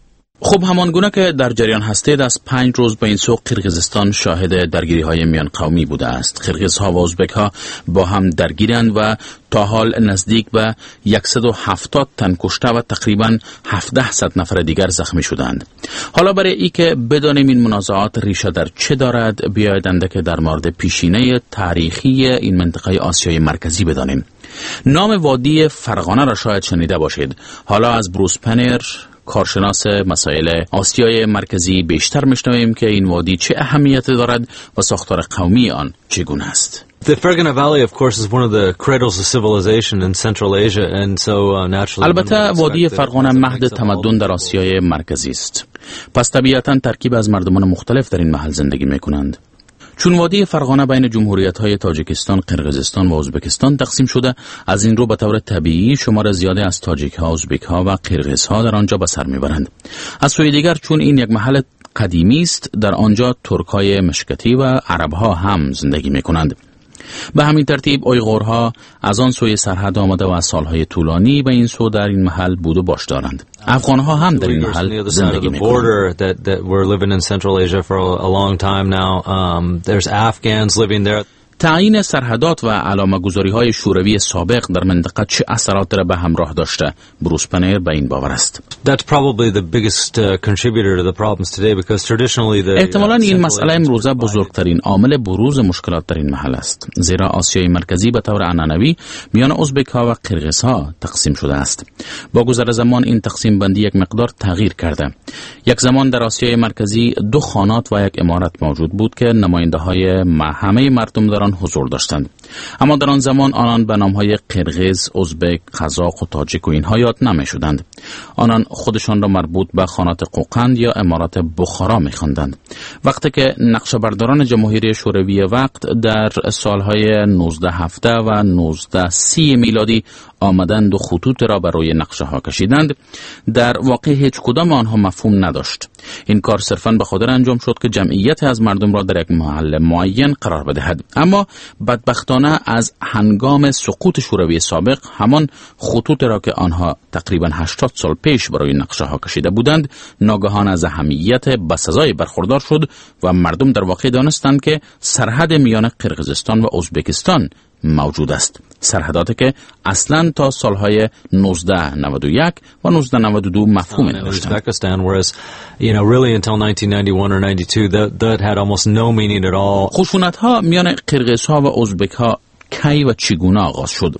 خب همانگونه که در جریان هستید، از 5 روز به این سو قرقیزستان شاهد درگیری های میان قومی بوده است. قرقیزها و ازبک ها با هم درگیرند و تا حال نزدیک به 170 تن کشته و تقریبا 1700 نفر دیگر زخمی شدند. حالا برای ای که بدانیم این منازعات ریشه در چه دارد، بیایید اندک در مورد پیشینه تاریخی این منطقه آسیای مرکزی بدانیم. نام وادی فرغانه را شاید شنیده باشید. حالا از بروس پنر، کارشناس مسائل آسیای مرکزی، بیشتر میشنویم که این وادی چه اهمیت دارد و ساختار قومی آن چگونه است. The Fergana Valley, of course, is one of the cradles of civilization in Central Asia, and so naturally. البته وادی فرغانه مهد تمدن در آسیای مرکزی است. پس طبیعتاً ترکیب از مردمان مختلف در این محل زندگی میکنند. چون وادی فرغانه بین جمهوریت‌های تاجیکستان، قرقیزستان و ازبکستان تقسیم شده، از این رو به طور طبیعی شمار زیادی از تاجیک‌ها، ازبک‌ها و قرقیزها در آنجا به سر میبرند. از سوی دیگر چون این یک محل قدیمی است، در آنجا ترک‌های مشکتی و عرب‌ها هم زندگی میکنند. به همین ترتیب اویغورها از آن سوی سرحد آمده و از سالهای طولانی به این سو در این محل بود و باش دارند. افغانها هم در این محل زندگی میکنند. تعیین سرحدات و علامه‌گذاری‌های شوروی سابق در منطقه چه اثرات را به همراه داشته؟ بروس پنر به این باور است. احتمالاً این مسئله امروزه بزرگترین عامل بروز مشکلات در این محل است، زیرا آسیای مرکزی به طور عنعنوی میان ازبک‌ها و قرقیزها تقسیم شده است. با گذر زمان این تقسیم بندی یک مقدار تغییر کرده. یک زمان در آسیای مرکزی 2 خانات و یک امارت موجود بود که نماینده‌های همه مردم در آن حضور داشتند، اما در آن زمان آنان به نام‌های قرقیز، ازبک، قزاق و تاجیک و اینها یاد نمی‌شدند. آنان خودشان را مربوط به خانات قوقند یا امارات بخارا می‌خواندند. وقتی که نقشه‌برداران جمهوری شوروی وقت در سالهای 1970 و 1930 میلادی آمدند و خطوط را بر روی نقشه ها کشیدند، در واقع هیچ کدام آنها مفهوم نداشت. این کار صرفاً به خاطر انجام شد که جمعیت از مردم را در یک محل معین قرار بدهد. اما بدبختانه از هنگام سقوط شوروی سابق همان خطوط را که آنها تقریباً 80 سال پیش برای نقشه ها کشیده بودند ناگهان از اهمیت بسزای برخوردار شد و مردم در واقع دانستند که سرحد میان قرقیزستان و ازبکستان موجود است. سرحداتی که اصلا تا سالهای 1991 و 1992 مفهوم نداشتند. خشونت‌ها میان قرقیزها و ازبک‌ها کی و چگونه آغاز شد؟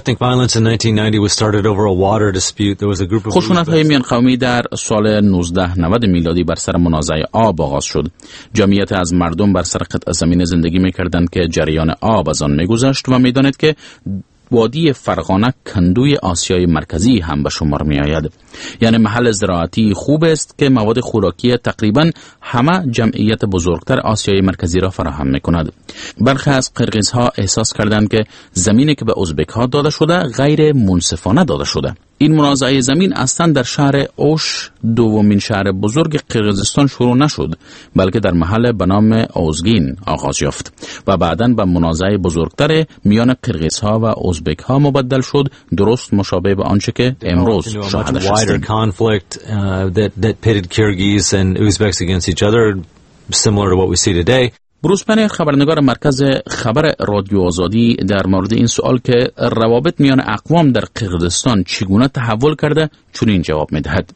خشونت‌های میان قومی در سال 1990 میلادی بر سر منازعه آب آغاز شد. جمعیت از مردم بر سر قطع زمین زندگی می‌کردند که جریان آب از آن می‌گذشت و می‌دانید که وادی فرغانه کندوی آسیای مرکزی هم به شمار می آید. یعنی محل زراعتی خوب است که مواد خوراکی تقریبا همه جمعیت بزرگتر آسیای مرکزی را فراهم می کند. برخی از قرقیزها احساس کردند که زمینی که به ازبک ها داده شده غیر منصفانه داده شده. این منازعه زمین اصلا در شهر اوش، دومین شهر بزرگ قرقیزستان، شروع نشد، بلکه در محل به نام اوزگین آغاز یافت و بعداً به منازعه بزرگتر میان قرقیزها و ازبک‌ها مبدل شد، درست مشابه به آنچه که امروز شاهدش هستیم. بروس پنر، خبرنگار مرکز خبر رادیو آزادی، در مورد این سوال که روابط میان اقوام در قرقیزستان چگونه تحول کرده چنین جواب میدهد.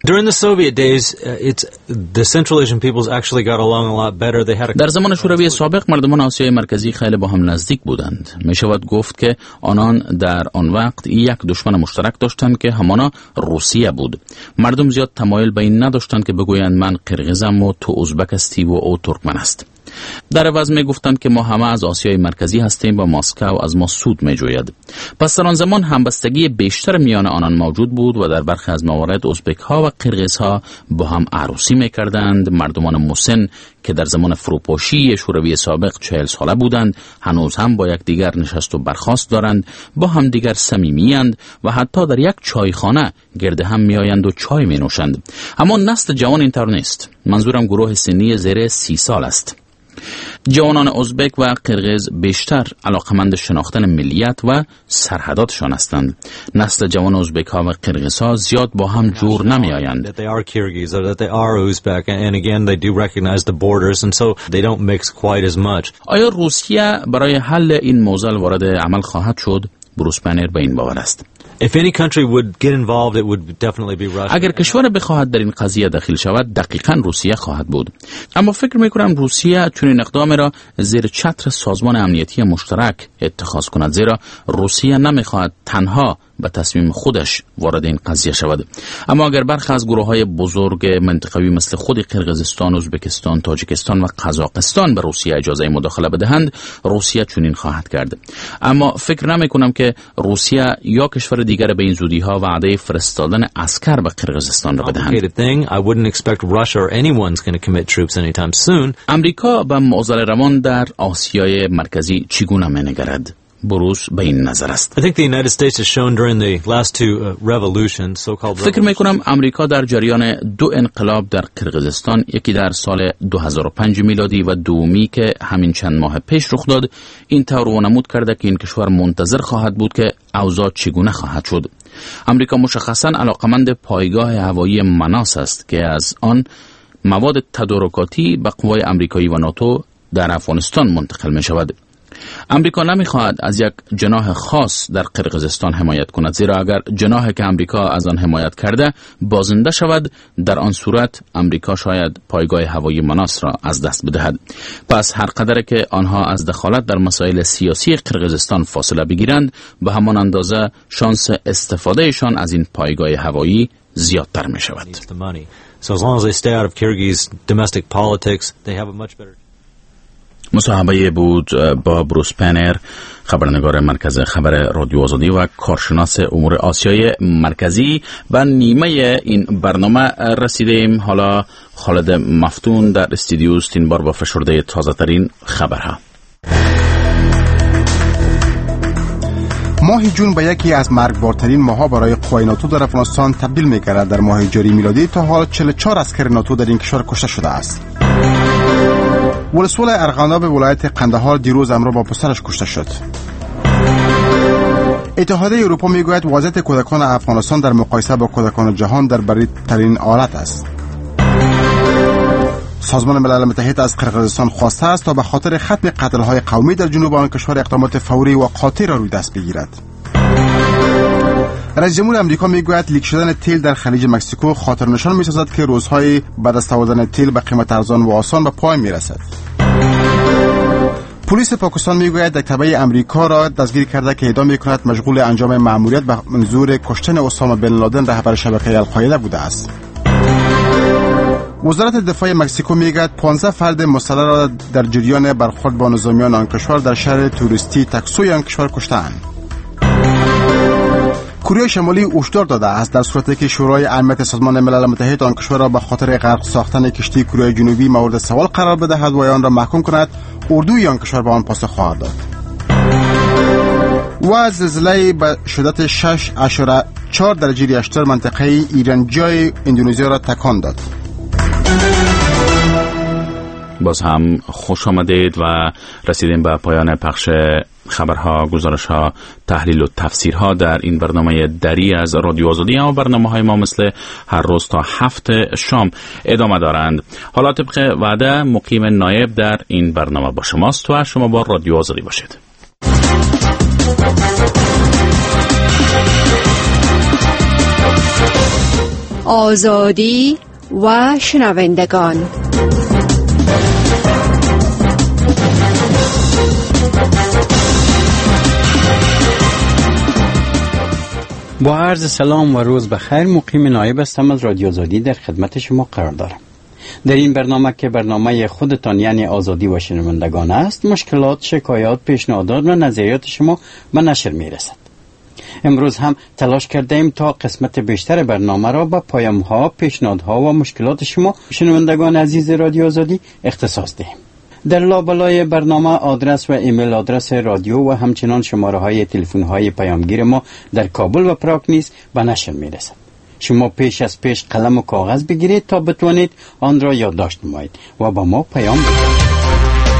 در زمان شوروی سابق مردمان آسیای مرکزی خیلی با هم نزدیک بودند. میشود گفت که آنان در آن وقت یک دشمن مشترک داشتند که همانا روسیه بود. مردم زیاد تمایل به این نداشتند که بگویند من قرقیزم و تو ازبک هستی و او ترکمن است. در عوض می گفتند که ما همه از آسیای مرکزی هستیم و مسکو از ما سود می جوید. پس در آن زمان همبستگی بیشتر میان آنان موجود بود و در برخی از موارد ازبک ها و قرقیز ها با هم عروسی می کردند. مردمان مسن که در زمان فروپاشی شوروی سابق 40 ساله بودند هنوز هم با یکدیگر نشست و برخاست دارند، با هم دیگر صمیمی‌اند و حتی در یک چایخانه گرد هم میآیند و چای می نوشند. اما نسل جوان اینطور نیست. منظورم گروه سنی زیر 30 سال است. جوانان ازبک و قرقیز بیشتر علاقمند شناختن ملیت و سرحداتشان هستند. نسل جوان ازبک ها و قرقیز ها زیاد با هم جور نمی آیند. آیا روسیه برای حل این موضوع وارد عمل خواهد شد؟ بروس بنر به این باور است. اگر کشور بخواهد در این قضیه دخیل شود، دقیقاً روسیه خواهد بود. اما فکر میکنم روسیه چنین اقدام را زیر چتر سازمان امنیتی مشترک اتخاذ کند، زیرا روسیه نمیخواهد تنها به تصمیم خودش وارد این قضیه شود. اما اگر برخی از گروه‌های بزرگ منطقوی مثل خود قرقیزستان، ازبکستان، تاجیکستان و قزاقستان به روسیه اجازه مداخله بدهند، روسیه چنین خواهد کرد. اما فکر نمی‌کنم که روسیه یا کشور دیگر به این زودی‌ها وعده فرستادن عسکر به قرقیزستان را بدهند. امریکا به معضل روان در آسیای مرکزی چگونه می‌نگرد؟ بروس به این نظر است. فکر میکنم امریکا در جریان دو انقلاب در قرقیزستان، یکی در سال 2005 میلادی و دومی که همین چند ماه پیش رخ داد، این طور وانمود کرده که این کشور منتظر خواهد بود که اوضاع چگونه خواهد شد. امریکا مشخصاً علاقمند پایگاه هوایی مناس است که از آن مواد تدارکاتی به قوای امریکایی و ناتو در افغانستان منتقل می شود. امریکا نمیخواهد از یک جناح خاص در قرقیزستان حمایت کند، زیرا اگر جناحی که امریکا از آن حمایت کرده بازنده شود، در آن صورت امریکا شاید پایگاه هوایی مناس را از دست بدهد. پس هر قدر که آنها از دخالت در مسائل سیاسی قرقیزستان فاصله بگیرند، به همان اندازه شانس استفادهشان از این پایگاه هوایی زیادتر می شود. مصاحبه بود با بروس بنر، خبرنگار مرکز خبر رادیو آزادی و کارشناس امور آسیای مرکزی. به نیمه این برنامه رسیدیم. حالا خالد مفتون در استودیو است، این بار با فشرده تازه ترین خبرها. ماه جون به یکی از مرگبارترین ماه‌ها برای قوای ناتو در افغانستان تبدیل می‌گردد. در ماه جاری میلادی تا حال 44 عسکر ناتو در این کشور کشته شده است. ولسوال ارغنداب ولایت قندهار دیروز امروز با پسرش کشته شد. اتحادیه اروپا میگوید وضعیت کودکان افغانستان در مقایسه با کودکان جهان در برترین حالت است. سازمان ملل متحد از قرقیزستان خواسته است تا به خاطر ختم قتل‌های قومی در جنوب آن کشور اقدامات فوری و قاطع را روی دست بگیرد. رئیس جمهور امریکا میگوید لیک شدن تیل در خلیج مکزیکو خاطر نشان می‌سازد که روزهای به دست آوردن تیل به قیمت ارزان و آسان به پایان میرسد. پلیس پاکستان میگوید یک تبع امریکا را دستگیر کرده که ادعا میکند مشغول انجام مأموریت به منظور کشتن اسامه بن لادن رهبر شبکه القاعده بوده است. وزارت دفاع مکزیکو میگوید 15 فرد مسلح را در جریان برخورد با نظامیان آن کشور در شهر توریستی تکسوی آن کشور کشتند. کره شمالی هشدار داده است در صورتی که شورای امنیت سازمان ملل متحد آن کشور را به خاطر غرق ساختن کشتی کره جنوبی مورد سوال قرار بدهد و آن را محکوم کند، اردوی آن کشور به آن پاسخ خواهد داد. و زلزله به شدت 6.4 درجه ریشتر منطقه ایرانجای اندونزیا را تکان داد. باز هم خوش آمدید و رسیدیم به پایان پخش خبرها، گزارشها، تحلیل و تفسیرها در این برنامه دری از رادیو آزادی. اما برنامه‌های ما مثل هر روز تا 7 شام ادامه دارند. حالا طبق وعده مقیم نایب در این برنامه با شماست و شما با رادیو آزادی باشید. آزادی و شنوندگان، با عرض سلام و روز بخیر. مقیم نایب هستم از رادیو آزادی در خدمت شما قرار دارم. در این برنامه که برنامه خودتان یعنی آزادی و شنوندگان است، مشکلات، شکایات، پیشنهادات و نظریات شما به نشر میرسد. امروز هم تلاش کردیم تا قسمت بیشتر برنامه را به پیام‌ها، پیشنهادها و مشکلات شما شنوندگان عزیز رادیو آزادی اختصاص دهیم. در لابلای برنامه آدرس و ایمیل آدرس رادیو و همچنان شماره‌های تلفن‌های پیامگیر ما در کابل و پراگ نیز به نشر می‌رسد. شما پیش از پیش قلم و کاغذ بگیرید تا بتوانید آن را یادداشت نمایید و با ما پیام بدهید.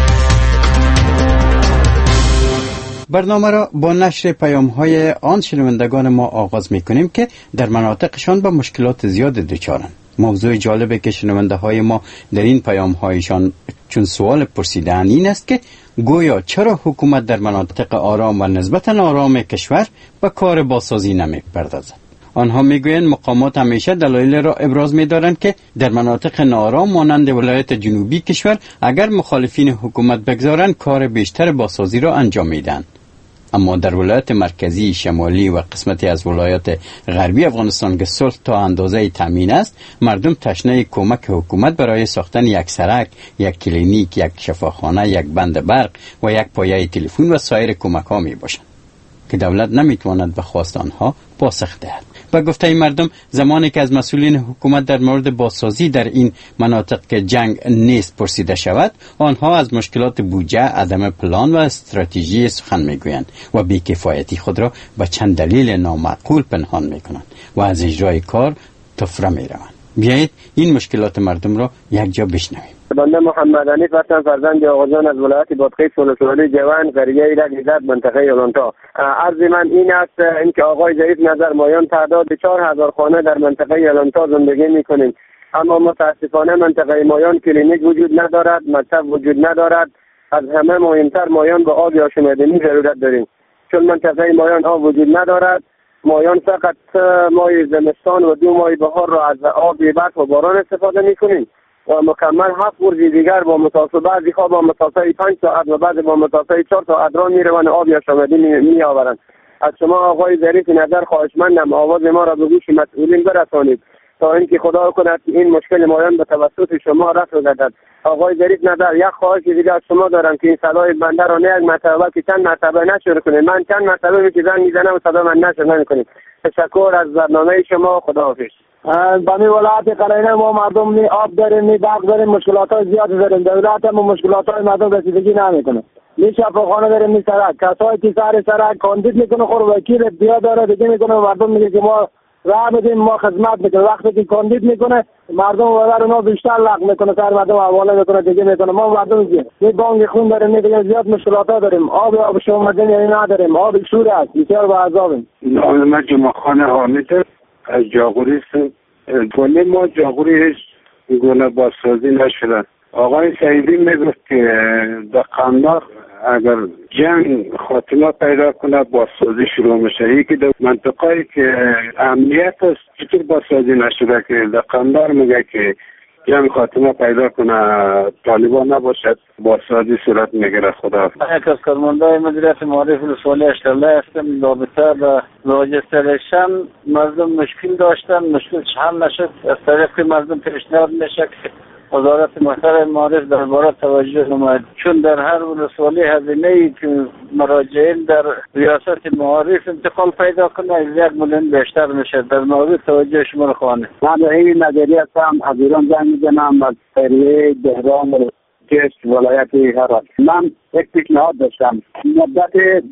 برنامه را با نشر پیام‌های آن شنوندگان ما آغاز می‌کنیم که در مناطقشان با مشکلات زیاد دچارند. موضوع جالبی که شنونده‌های ما در این پیام‌هایشان چون سوال پرسیدن این است که گویا چرا حکومت در مناطق آرام و نسبتاً آرام کشور به کار بازسازی نمی‌پردازد؟ آنها میگویند مقامات همیشه دلایل را ابراز می‌دارند که در مناطق ناآرام مانند ولایت جنوبی کشور اگر مخالفین حکومت بگذارند کار بیشتر بازسازی را انجام میدن. اما در ولایت مرکزی، شمالی و قسمتی از ولایت غربی افغانستان که صلح تا اندازه تامین است، مردم تشنه کمک حکومت برای ساختن یک سرک، یک کلینیک، یک شفاخانه، یک بند برق و یک پایه تلفن و سایر کمک‌ها میباشند که دولت نمیتواند به خواست آنها پاسخ دهد. و گفته مردم زمانی که از مسئولین حکومت در مورد بازسازی در این مناطق که جنگ نیست پرسیده شود، آنها از مشکلات بودجه، عدم پلان و استراتژی سخن میگویند و بی‌کفایتی خود را به چند دلیل نامعقول پنهان میکنند و از اجرای کار تفره میروند. بیایید این مشکلات مردم را یک جا بشنویم. بنده محمد حنیف هستم، فرزند آقاجان از ولایت بادغیس ولسوالی جوان قریه رگیزد منطقه یلانتا. عرض من این است اینکه آقای ظریف نظر مایان تعداد 4000 خانه در منطقه یلانتا زندگی میکنیم، اما متاسفانه منطقه مایان کلینیک وجود ندارد، مکتب وجود ندارد. از همه مهمتر مایان به آب آشامیدنی ضرورت داریم، چون منطقه مایان آب وجود ندارد. مایان فقط ماه زمستان و 2 ماه بهار را از آب برف و باران استفاده میکنیم و مکمل 7 برج دیگر با مسافه بعضی خواه با مسافه 5 ساعت و بعضی با مسافه 4 ساعت را میروند آب آشامیدنی میآورند. از شما آقای ظریف نظر خواهشمندم آواز ما را به گوش مسئولین برسانید تا اینکه خدا کند که این مشکل مایان به توسط شما رفع گردد. آقای ظریف نظر یک خواهش دیگه از شما دارم که این صدای بنده را نه یک مرتبه که چند مرتبه نشر کنید. من چند مرتبه میزنم میزنم صدا من نشر نکنید. تشکر از برنامه شما. خداحافظ. بمی ولایت قرینه ما مردم نی آب داریم نی برق داریم، مشکلات های زیاد داریم. دولت هم مشکلات های مردم رسیدگی نمیکنه. نی شفاخانه داریم نی سرک، کسایی که سر سرک کاندید میکنه خور وکیل بیا داره دیگه میکنه، مردم میگه که ما راه بدیم ما خدمت میکنه. وقتی که کاندید میکنه مردم ولر اونا بیشتر لغ میکنه، سر مردم حواله میکنه دیگه میکنه. ما مردم نی بانک خون داریم نی دیگه زیاد مشکلات ها داریم. آب شومدنی یعنی نداریم، آب شور است، بسیار با عذابیم. من جمعه خان حامد از جاغوری هستم. کلی ما جاغوری هیچ گونه بازسازی نشدن. آقای سعیدی میگفت که در قندار اگر جنگ خاتمه پیدا کنه بازسازی شروع میشه. یکی در منطقه‌ای که امنیت است چطور بازسازی نشده که در قندار میگه که جنگ خاتمه پیدا کنه طالبان نباشد بازسازی صورت میگیره. خدا یک از کارمندای مدیریت معارف ولسوالی اشترله هستم. رابطه به راجستریشن مردم مشکل داشتن، مشکلش حل نشد. از طریق مردم پیشنهاد میشه که وزارت محترم معارف درباره توجه نماید، چون در هر ولسوالی هزینه‌ای که مراجعین در ریاست معارف انتقال پیدا کنه از 1 میلیون بیشتر میشه. در مورد توجه شما رو خواهیم. من به این نظریه هستم، از ایران زنگ میزنم، از قریه دهرام کشت ولایت هرات. من یک پیشنهاد داشتم مدت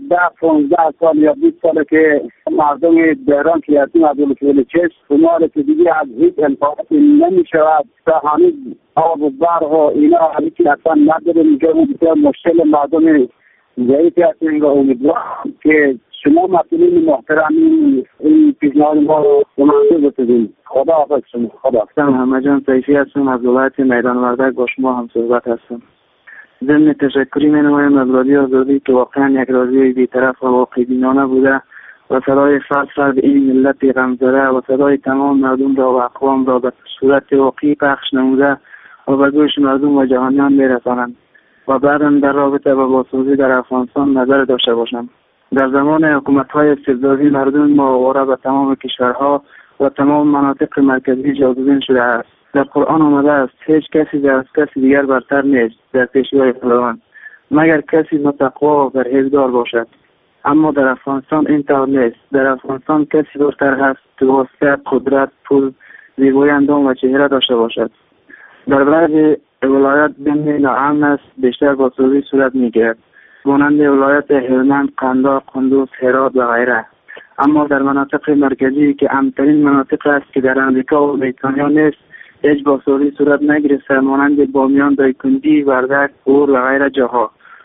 10-15 سال یا 20 سال که مردم دهران که هستیم از ولسوالی کشت اونا رسیدگی از هیچ انفاقاتی نمیشود تا هنوز آب و برق و اینا همیشه اصلا نداریم که بسیار مشکل مردم ضعیفی هستیم و امیدوارم که شما مسئولین محترمی این پیشنهاد ما رو منظور بسازید. خدا حافظ شما. خدا حافظ. همه جان سیفی هستم از ولایت میدان وردک، با شما هم صحبت هستم. ضمن تشکری می نمایم از رادیو آزادی که واقعا یک رادیوی بی‌طرف و واقع بینانه بوده و صدای فرد این ملت غمزده و صدای تمام مردم را و اقوام را به صورت واقعی پخش نموده و به گوش مردم و جهانیان میرسانند. و بعداً در رابطه با بازسازی در افغانستان نظر داشته باشم. در زمان حکومت‌های استبدادی مردم ما آواره به تمام کشورها و تمام مناطق مرکزی جاذبین شده است. در قرآن آمده است هیچ کسی از کسی دیگر برتر نیست در پیشگاه خداوند مگر کسی متقوا و پرهیزگار باشد. اما در افغانستان این طور نیست. در افغانستان کسی برتر هست که واسطه قدرت، پول، زیبایی اندام و چهره داشته باشد. در بعضی ولایات بین ناامن است بیشتر بازسازی صورت میگیرد، مانند ولایت هلمند، قندار، قندوز، هرات و غیره. اما در مناطق مرکزی که امن‌ترین مناطق است که در امریکا و بریتانیا نیست هیچ بازسازی صورت نگرفته، مانند بامیان، دایکنډي، وردک، اور و غیره جاها.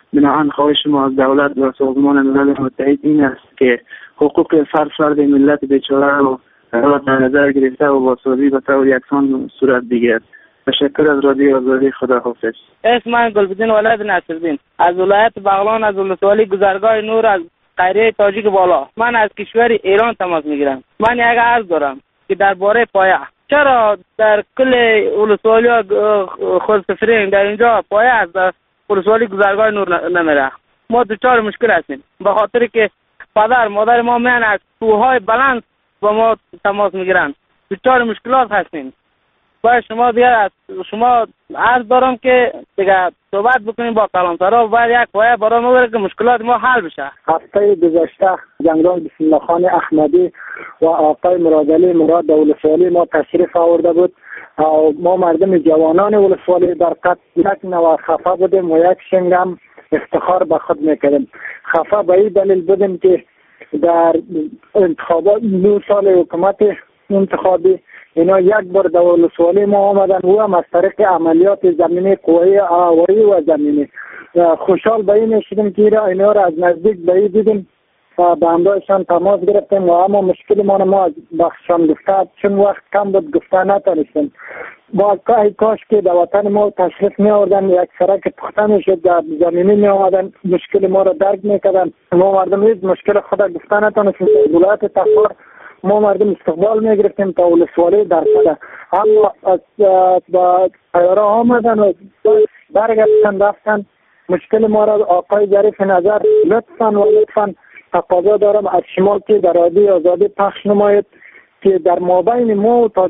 بنابراین خواهش ما از دولت و سازمان ملل متحد این است که حقوق فرد ملت بیچاره رو در نظر گرفته و بازسازی به طور یکسان صورت بگیرد. تشکر از رادیو آزادی. خداحافظ. اسم من گلبدین ولد نصرالدین از ولایت بغلان از ولسوالی گذرگاه نور از قریه تاجیک بالا. من از کشور ایران تماس میگیرم. من یک عرض دارم که درباره پایه چرا در کل ولسوالی خود سفرین در اینجا پایه از ولسوالی گذرگاه نور نمیره. ما دچار مشکل هستیم به خاطر که پدر مادر ما میان از کوههای بلند با ما تماس میگیرن. دچار مشکلات هستیم. باید شما دیگر از شما عرض دارم که دیگر صحبت بکنیم با کلانترها و باید یک پایه برای ما بره که مشکلات ما حل بشه. هفته گذشته جنرال بسم الله خان احمدی و آقای مرادعلی مراد در ولسوالی ما تشریف آورده بود. ما مردم جوانان ولسوالی در قد یک نوع خفه بودیم و یک شنگ هم افتخار به خود میکردیم. خفه به این دلیل بودیم که در انتخابات 2 سال حکومت انتخابی اینا یک بار در ولسوالی ما آمدن و هم از طریق عملیات زمینی قوی هوایی و زمینی. خوشحال به این شدیم که اینا را از نزدیک به این دیدیم و به همراهشان تماس گرفتیم و اما مشکل ما از بخشان گفته چون وقت کم بود گفته نتانستیم. با کاش که در وطن ما تشریف می آوردن یک سرک پخته می شد در زمینی می آمدن مشکل ما را درک می کردن. ما مردم هیچ مشکل خود گفته نتانستیم. ولایت تخار ما مردم استقبال می گرفتیم تا ولسوالی در شده اما با طیاره آمدن و برگشتن رفتن. مشکل ما را آقای ظریف نظر لطفاً تقاضا دارم از شما که در رادیو آزادی پخش نمایید که در مابین ما و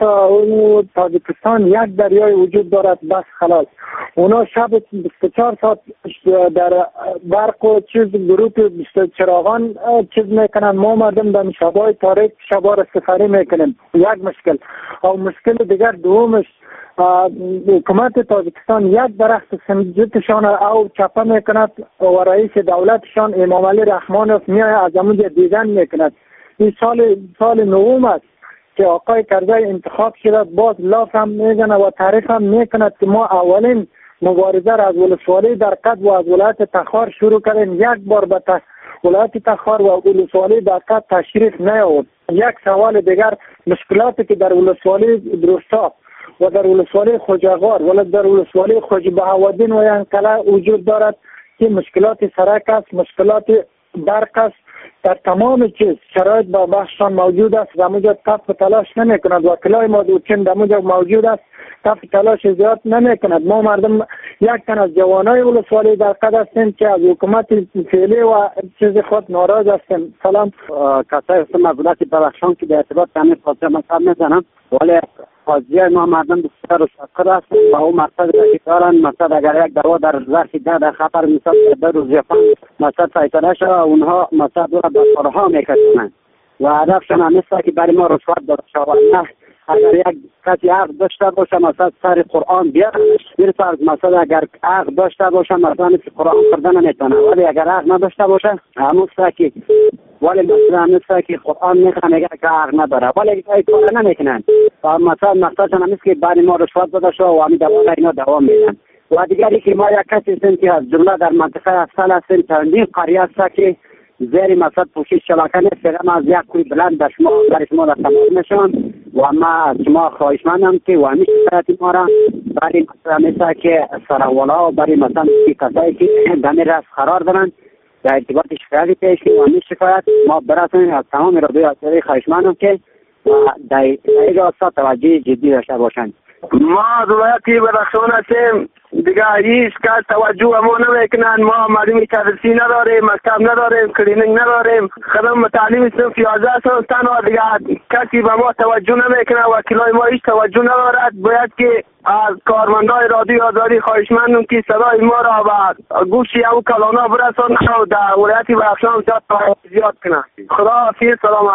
تاجیکستان یک دریای وجود دارد بس خلاص. اونا شب 24 ساعت در برق و گروپ چراغان چیز میکنن. ما مردم در شبای تاریک شبا را سفری میکنیم. یک مشکل. و مشکل دیگر دومش حکومت تاجیکستان یک درخت سنجتشان او چپه میکند و رئیس دولتشان امام علی رحمانوف میای از اونجا دیدن میکند. این سال نوم است که آقای کرزی انتخاب شده باز لاف هم میزنه و تعریف هم میکند که ما اولین مبارزه را از ولسوالی در قد و از ولایت تخار شروع کردیم. یک بار به ولایت تخار و ولسوالی در قد تشریف نیاورد. یک سوال دیگر مشکلاتی که در ولسوالی درستا و در ولسوالی خوجغار و در ولسوالی خوج بهاودین و ینقله وجود دارد که مشکلات سرک است، مشکلات برق است. در تمام چیز شرایط با بخشان موجود است. دموجا تف تلاش نمی کند. وکلای ما دوچین دموجا موجود است. تف تلاش زیاد نمی کند. ما مردم یک تن از جوانای ولسوالی در قد هستیم که از حکومت فعلی و چیز خود ناراض هستیم. سلام. کسای هستم از ولایت بدخشان که در ارتباط همین قضیه مطرح میزنم. ولی قضیه ما مردم بسیار و شکر هستیم و اون مقصد که دارن مقصد اگر یک دوا در ظرف 10 در خطر مثال 2 روز یا 5 مقصد سایتانه شد اونها مقصد را به کارها میکشونن و هدفشان هم است که برای ما رشوت داده شود. نه اگر یک کسی عقل داشته باشه مثلا سر قرآن بیاد برسد مثلا اگر عقل داشته باشه مثلا مثل قرآن خوردن نمیتونه ولی اگر عقل نداشته باشه همون که ولی مثلا مثل که قرآن میخواه میگه که عقل نداره ولی ای کار نمیکنن و مثلا مقصدشان هم است که برای ما رشوت داده شود و همین اینا دوام میدن. و دیگری که ما یک کسی هستیم که از جمله در منطقه افسل هستیم چندین قریه است که زیر مقصد پوشش شبکه نیست. ما از یک کوی بلند در شما در تماس میشم و ما از شما خواهشمندم که و همیشه شکایت ما را برای مثلا که سراولا و برای مثلا کسایی که دمی رفت قرار دارن در ارتباط شکایتی پیش کنیم و همیشه شکایت ما برسونیم از تمام رادیو آزادی خواهشمندم که در این راستا توجه جدی داشته باشند. ما از ولایت بدخشان هستیم دیگه هیچ کس توجه ما نمیکنن. ما معلومی تدریسی نداریم، مکتب نداریم، کلینیک نداریم، خدمات تعلیمی صرف 11 سال تنها دیگه کسی به ما توجه نمیکنه. وکیلای ما هیچ توجه ندارد. باید که از کارمندای رادیو آزادی خواهشمندم که صدای ما را به گوش او کلانا برسانه و در ولایت بدخشان زیاد کنه. خدا حافظ. سلام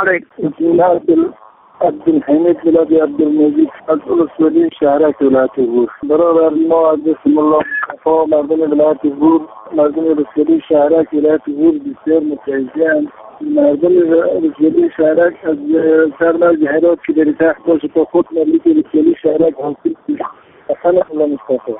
علیکم. عبدالحمید بلادی عبدالمجید از ولسوالی شهرک ولایت غور. برابر ما از بسم الله مصطفی مردم ولایت غور مردم ولسوالی شهرک ولایت غور بسیار متعهدند. مردم ولسوالی شهرک از سرمرز هرات که در تحت باشه تا خود مردم ولسوالی شهرک حاصل کنند. حسن الله مصطفی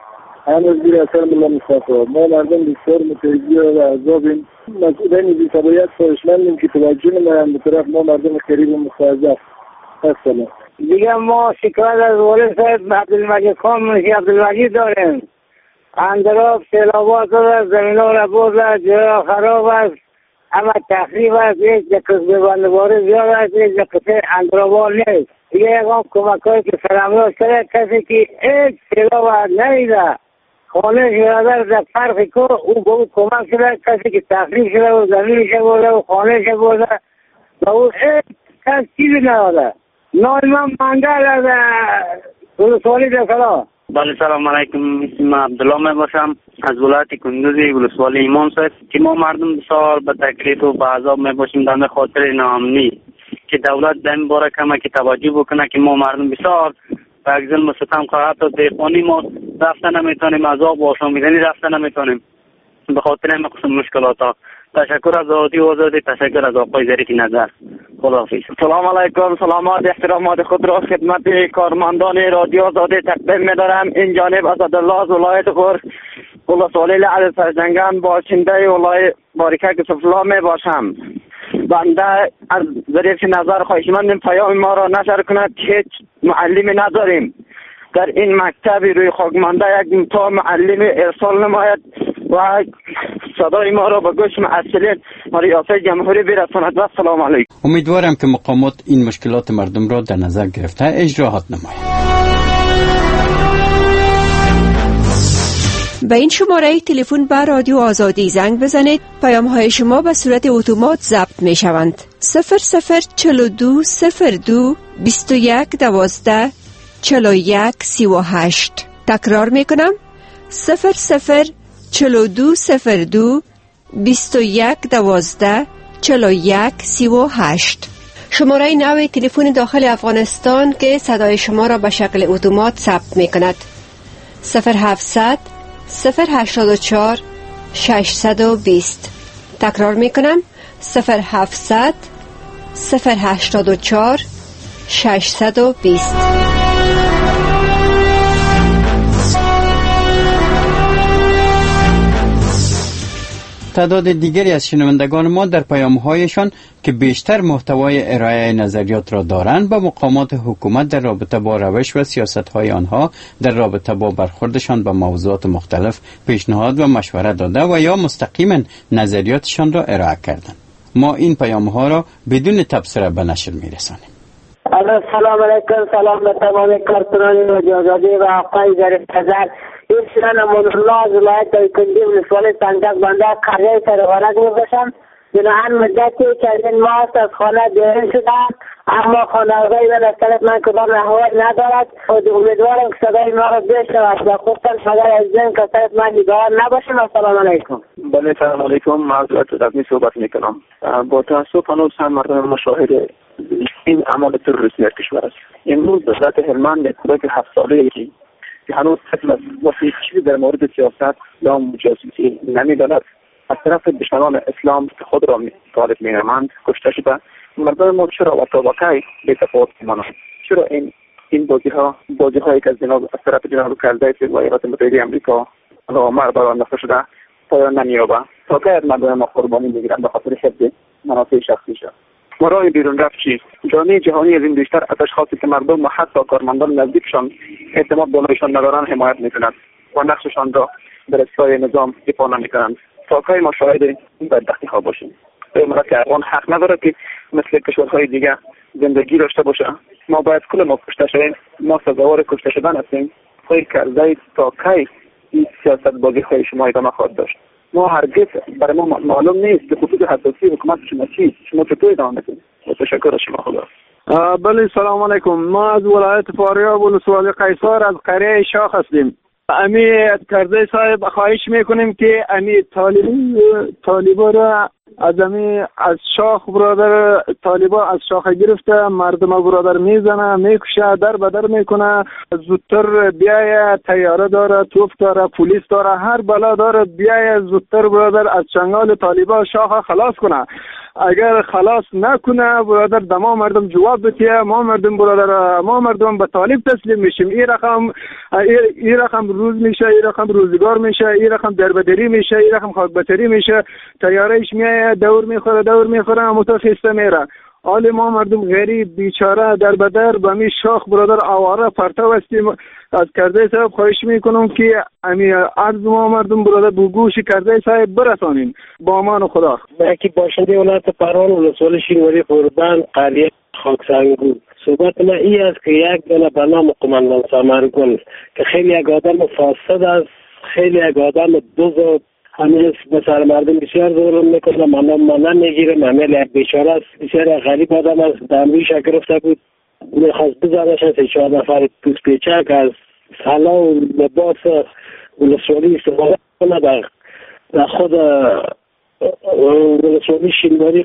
هنوز زیر اثر ملا مصطفی. ما مردم بسیار متوجه و عذابیم. مسئولین بی تبعیت خواهشمندیم که توجه نمایند به طرف ما مردم غریب و مستضعف. السلام. دیگه ما شکایت از والد صاحب عبدالمجید خان منشی عبدالمجید داریم. اندراب سیلابات داره، زمین‌ها را برده، جاها خراب است، اما تخریب است، یک قسم بندواره زیاد است، یک قسم اندرابا نیست. دیگه یکم کمک‌هایی که سلامت کرده، کسی که هیچ سیلاب ندیده خانه شده در فرقی که او به او کمک شده، کسی که تخریب شده و زمینش برده و خانهش برده و او هیچ کس چیزی نداده. نایمان منگل از ولسوالی در سلام. بله سلام علیکم، اسم عبدالله می باشم از ولایت کندوز ولسوالی ایمان صاحب که ما مردم بسیار به تکلیف و به عذاب می باشیم در خاطر ناامنی که دولت در این باره کمک توجه بکنه که ما مردم بسیار به ظلم و ستم خواهد تا دیخوانی ما رفتن نمیتونیم، عذاب و آشامیدنی رفتن نمیتونیم به خاطر این قسم مشکلات ها. تشکر از آزادی تشکر از آقای ظریف نظر. خداحافظ. سلام علیکم، سلامات احترامات خود را خدمت کارمندان رادیو آزادی تقدیم می‌دارم. این جانب اسدالله از ولایت غور ولسوالی لعل سرجنگان باشنده ولایت باریکک سفلا می باشم. بنده از ظریف نظر خواهشمندم پیام ما را نشر کند که هیچ معلمی نداریم در این مکتب روی خاکمانده، یک تا معلم ارسال نماید و صدای ما را به گوش مسئولین ریاست جمهوری برساند. و السلام علیکم. امیدوارم که مقامات این مشکلات مردم را در نظر گرفته اجراحات نمایند. به این شماره تلفن به رادیو آزادی زنگ بزنید. پیام های شما به صورت اتومات ضبط می شوند. 0042 02 21 12 41 38. تکرار می کنم 0042 02 21 12 41 38. شماره نوی تلفن داخل افغانستان که صدای شما را به شکل اتومات ثبت می کند 0700 084 620. تکرار می کنم 0700 084 620. تعداد دیگری از شنوندگان ما در پیام‌هایشان که بیشتر محتوای ارائه نظریات را دارند به مقامات حکومت در رابطه با روش و سیاست‌های آنها در رابطه با برخوردشان به موضوعات مختلف پیشنهاد و مشوره داده و یا مستقیما نظریاتشان را ارائه کردند. ما این پیام‌ها را بدون تبصره به نشر می‌رسانیم. سلام علیکم، سلام به تمام کارکنان رادیو آزادی و آقای ظریف نظر. این شنان امانالله از ولایت دایکنده ولسوالی سنجق بنده قریه سرغانک می باشم. جناحان مدتی که از این ماه از خانه بیرون شدم، اما خانه‌های من از طرف من کدام احوال ندارد. امیدوارم که صدای ما را بشنوید و خصوصا مگر از این که طرف من نگاه نباشم. السلام علیکم. بله سلام علیکم، معذرت رسمی صحبت میکنم. با تاسف هنوز هم مردم مشاهد این عمل تروریستی در کشور است. امروز به ذات هلمند کودک 7 ساله‌ای که هنوز طفل است و چیزی در مورد سیاست یا جاسوسی نمی‌داند از طرف دشمنان اسلام که خود را طالب می‌نامند کشته شده. مردم ما چرا و تا واقعی بی‌تفاوت می‌مانند؟ چرا این بازی‌هایی که از طرف جناب کلدی و ایالات متحده آمریکا عمر برای انداخته شده پایان نمی‌یابد؟ تا کی مردم ما قربانی می‌گیرند به خاطر حفظ منافع شخصیشان؟ برای بیرون رفت چیست؟ جامعه جهانی از این بیشتر ازش خواسته که مردم و حتی کارمندان نزدیکشان اعتماد بالایشان ندارند حمایت میکنند و نقششان را در اصلاح نظام ایفا نمیکنند. تا کی ما شاهد این بدبختی ها باشیم؟ امروز که افغان حق نداره که مثل کشورهای دیگه زندگی داشته باشه. ما باید کل ما کشته شویم، ما سزاوار کشته شدن هستیم. خواهی کرده تا کی این سیاست بازی های شما ادامه خواهد داشت؟ ما هرگز برای ما معلوم نیست که خطوط حساسی حکومت شما چیست. شما چطور ادامه میکنید؟ تشکر از شما. خدا. بله سلام علیکم. ما از ولایت فاریاب ولسوالی قیصر از قریه شاخ هستیم. امی کرده صاحب خواهش میکنیم که امی طالبا را از شاخ برادر طالبا از شاخ گرفته مردم برادر میزنه میکشه در بدر میکنه. زودتر بیای تیاره داره توپ داره پلیس داره هر بلا داره بیای زودتر برادر از چنگال طالبا شاخ خلاص کنه. اگر خلاص نکنه برادر دما مردم جواب بده، ما مردم برادر ما مردم به طالب تسلیم میشیم. این رقم روز میشه، این رقم روزگار میشه، این رقم دربدری میشه، این رقم خاکبتری میشه، تیارش میایه دور میخوره متخصص میره. حال ما مردم غریب بیچاره در بدر به می شاخ برادر آواره پرتو هستیم. از کرده صاحب خواهش میکنم که امی عرض ما مردم برادر بگوش کرده صاحب برسانیم با امان خدا. یکی باشنده ولایت پروان ولسوالی شینواری قربان قریه خاکسنگو. صحبت من این است که یک دونه به نام قماندان سمرگل که خیلی یک آدم فاسد است، خیلی یک آدم دوز همیشه به سر مردم بسیار ظلم میکنه، من نمیگیره، معمل یک بیچاره است، بسیار غریب آدم است. دمریش گرفته بود میخواست بزنش، 4 نفر پوست پیچک از سلا و لباس ولسوالی استفاده کنه در خود ولسوالی شینواری.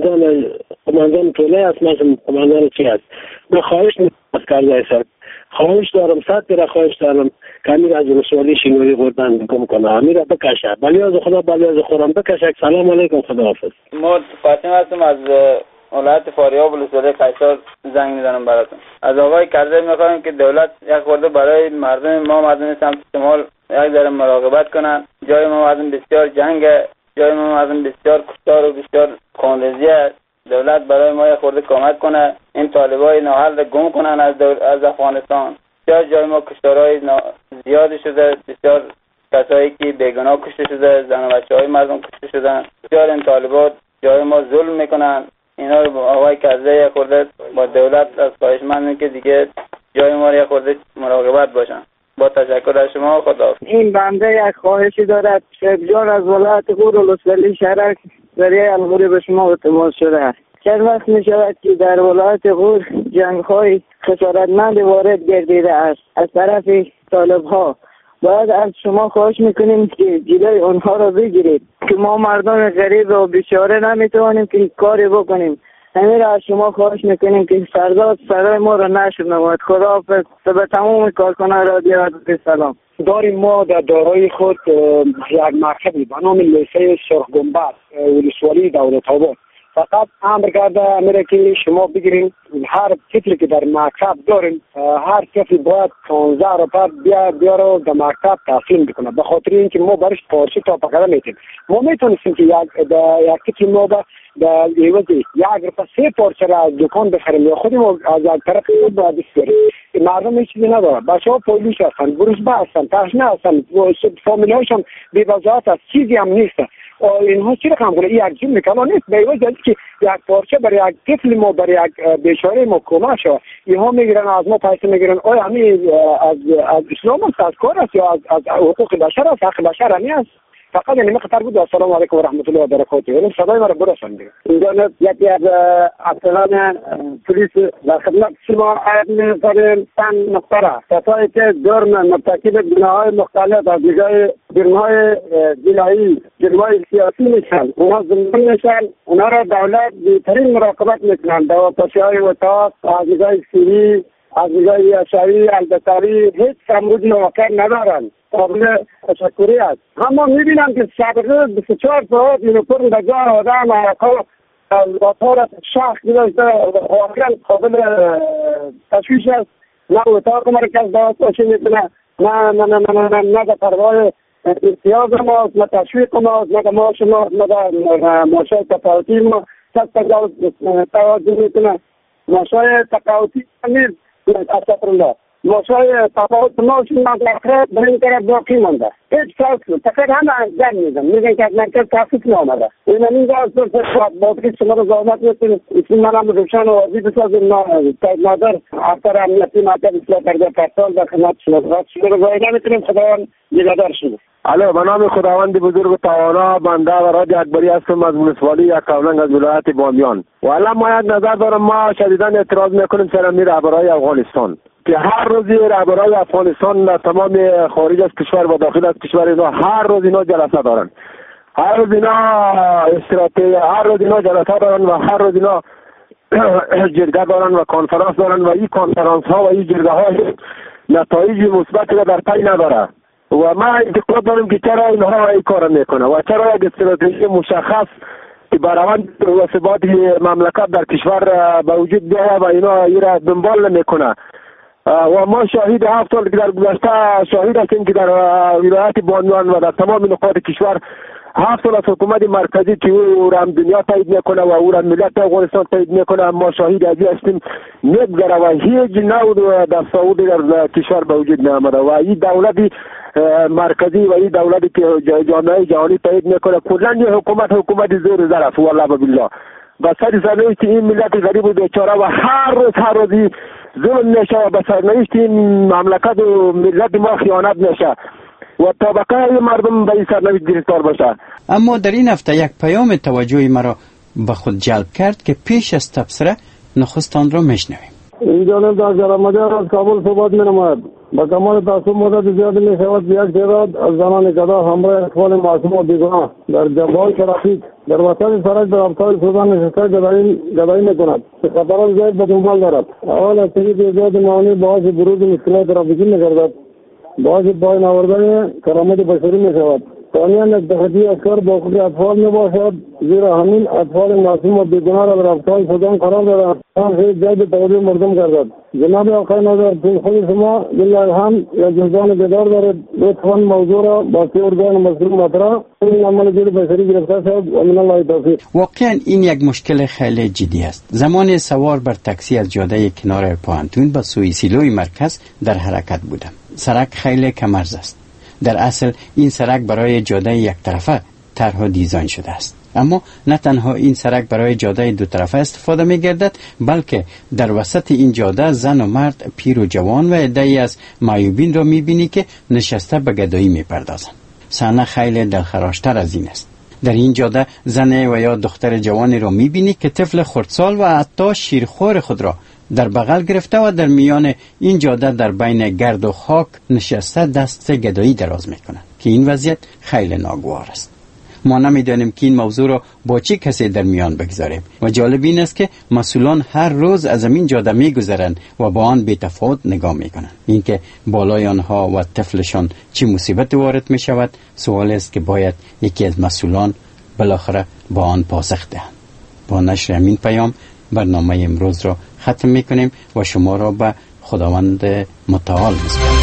قماندان طوله است، مثل قماندان چی است. من خواهش میکنم کرده است، خواهش دارم 100 خواهش دارم که امیر از ولسوالی شینواری قربان بکم کنه، امیر بکشه، بلیاز خدا بلیاز خورم بکشه. سلام علیکم، خداحافظ. ما فاطمه هستم از ولایت فاریاب ولسوالی قیصر زنگ میزنم براتون. از آقای کرده میخوایم که دولت یک خورده برای مردم ما مردم سمت شمال یک ذره مراقبت کنن. جای ما مردم بسیار جنگه، جای ما مردم بسیار کشتار و بسیار خونریزیه. دولت برای ما یک خورده کمک کنه، این طالبای ناحل گم کنن از افغانستان. جای ما کشتارهای زیاد شده، بسیار کسایی که بیگناه کشته شده، زن و بچه‌های مردم کشته شدن. بسیار این طالبات جای ما ظلم میکنن. اینا رو آقای کرده خورده با دولت از خواهشمندم که دیگه جای ما رو خورده مراقبت باشن. با تشکر از شما، خداحافظ. این بنده یک خواهشی دارد. شیخ جان از ولایت غور ولسوالی شهرک ذریعه الغوری به شما التماس شده است. چند وقت می شود که در ولایت غور جنگ‌های خسارتمند وارد گردیده است از طرف طالب‌ها. باید از شما خواهش میکنیم که جلوی اونها را بگیرید که ما مردم غریب و بیچاره نمیتوانیم که کاری بکنیم. همین را از شما خواهش میکنیم که صدای ما را نشنوید. خداحافظ. به تمام کارکنان رادیو عزیز سلام. داریم ما در دارای خود یک مکتبی به نام لیسه سرخ گنبد ولسوالی دولت آباد. فقط امر کرده امیره که شما بگیرین هر طفلی که در مکتب دارین، هر طفلی باید 15 روپیه بیاره در مکتب تحصیل بکنه. به خاطر اینکه ما برش پارچه تا پکره میتیم. ما میتونستیم که یک طفلی ما در عوضی 1 روپیه 3 پارچه را از دکان بخریم یا خودیم از یک طرف خود باید بسیاریم. مردم هیچ چیزی نداره. بچه ها پولیس هستن، گرسنه هستن، تشنه هستن، فامیلی هاشون بی‌وجاهت است، چیزی هم نیست. اینها چی رقم کنه؟ این یک جمله کلا نیست. به عوض که یک پارچه برای یک طفل ما، برای یک بیچاره ما کمک شد، اینها میگیرن از ما پیسه میگیرن. آیا همین از اسلام است، از کار است یا از حقوق بشر است؟ حق بشر همین است. فقط این مقدار بود. السلام علیکم و رحمت الله و برکاته. این صدای ما رو برسان دیگه. اینجا یکی از افسران پلیس در خدمت شما عرض می‌کنم چند نکته را. کسایی که جرم مرتکب گناه‌های مختلف از دیگر جرم‌های جنایی، جرم‌های سیاسی میشن، اونها زندان میشن، اونها را دولت بهترین مراقبت میکنن. دواپاشی‌های وطاق، از دیگر سیری، از دیگر یاشاری، البتاری هیچ کمبودی واقع ندارن. قابل تشکری است. اما میبینم که سابقه 24 ساعت یونیفرم در جای آدم با طور شخص گذاشته، واقعا قابل تشویش است. نه اتاق مرکز دواپاشی میکنه، نه در پروای امتیاز ماست، نه تشویق ماست، نه در معاش ماست، نه در معاشای تفاوتی ما توجه میکنه. معاشای تفاوتی نیست. استغفرالله. ماشای تفاوت ماشین مدرخه به این طرف باقی مانده. هیچ فصل فقط همه انجام میدن. میگن که از مرکز تحقیق نامده. این اینجا از باقی شما رو زحمت میکنید. اسم منم روشن و عزیز بسازیم. تاید مادر افسر امنیتی مادر اصلاح کرده پرسال در خدمت شما رو زایده میکنیم. خداوند نگهدار شما. الو، به نام خداوند بزرگ توانا، بنده و رادی اکبری هستم از ولسوالی یک کولنگ از ولایت بامیان. و الان ما یک نظر دارم، ما شدیداً اعتراض میکنیم سر امیر رهبرای افغانستان که هر روز رهبرای افغانستان در تمام خارج از کشور و داخل از کشور اینا هر روز اینا جلسه دارن، هر روز اینا استراتژی، هر روز اینا جلسه دارن و هر روز اینا جرگه دارن و کنفرانس دارن و این کنفرانس ها و این جرگه ها نتایج مثبتی را در پی نداره. و ما اعتقاد داریم که چرا اینها این کار میکنه و چرا یک استراتژی مشخص که برآورد و ثبات مملکت در کشور به وجود بیاید و اینا را دنبال نمیکنه. و ما شاهد 7 سال که در گذشته شاهد هستیم که در ولایت بامیان و در تمام نقاط کشور 7 سال از حکومت مرکزی که او را هم دنیا تایید میکنه و او را ملت افغانستان تایید میکنه، ما شاهد ازی هستیم نگذره و هیچ نوع در سعود در کشور به وجود نآمده و این دولت مرکزی و این دولتی که جامعه جهانی تایید میکنه کلا این حکومت زور زر است والله بالله. و سرنوشت این ملت غریب و بیچاره و هر روز ظلم میشه و به سرنوشت این مملکت و ملت ما خیانت میشه و طبقه مردم به این سرنوشت گرفتار باشه. اما در این هفته یک پیام توجه مرا به خود جلب کرد که پیش از تبصره نخست آن را میشنویم. این جانب در جرمدار از کابل صحبت می‌نماید. با کمال تعصب مدت زیادی می‌شود یک تعداد از زنان گدا همراه اطفال معصوم و بیگناه در جنبه‌های ترافیک در وسط سرک در ابطال سودان نشسته گدایی می‌کند که خطرات زیاد به دنبال دارد. اول از طریق زیاد معانی باعث بروز مشکلات ترافیکی می‌گردد، باعث پایین آوردن کرامت بشری می‌شود. ثانیاً یک تهدید از کار با خود اطفال میباشد، زیرا همین اطفال معصوم و بیگناه را در ابطال سودان قرار دادند تا خیلی جلب توجه مردم گردد. جناب آقای نظر خود شما بالله الحمد یا جزان بیدار دارد، لطفاً موضوع را با سه ارگان مسئول مطرح این عمل جلب بشری گرفته شد و من الله توفیق. واقعاً این یک مشکل خیلی جدی است. زمان سوار بر تاکسی از جاده کنار پوانتون به سوی سیلوی مرکز در حرکت بودم. سرک خیلی کمرز است. در اصل این سرک برای جاده یک طرفه طرح و دیزاین شده است، اما نه تنها این سرک برای جاده دو طرفه استفاده می گردد، بلکه در وسط این جاده زن و مرد، پیر و جوان و عده‌ای از معیوبین را می بینی که نشسته به گدایی می پردازند. صحنه خیلی دلخراشتر از این است. در این جاده زن و یا دختر جوانی را می بینی که طفل خردسال و حتی شیرخوار خود را در بغل گرفته و در میان این جاده در بین گرد و خاک نشسته دست گدایی دراز میکنند که این وضعیت خیلی ناگوار است. ما نمیدانیم که این موضوع را با چه کسی در میان بگذاریم و جالب این است که مسئولان هر روز از این جاده میگذرند و با آن بی‌تفاوت نگاه میکنند. اینکه بالای آنها و طفلشان چه مصیبت وارد میشود سوال است که باید یکی از مسئولان بالاخره با آن پاسخ دهند. با نشر همین پیام برنامه امروز را ختم میکنیم و شما را به خداوند متعال میسپاریم.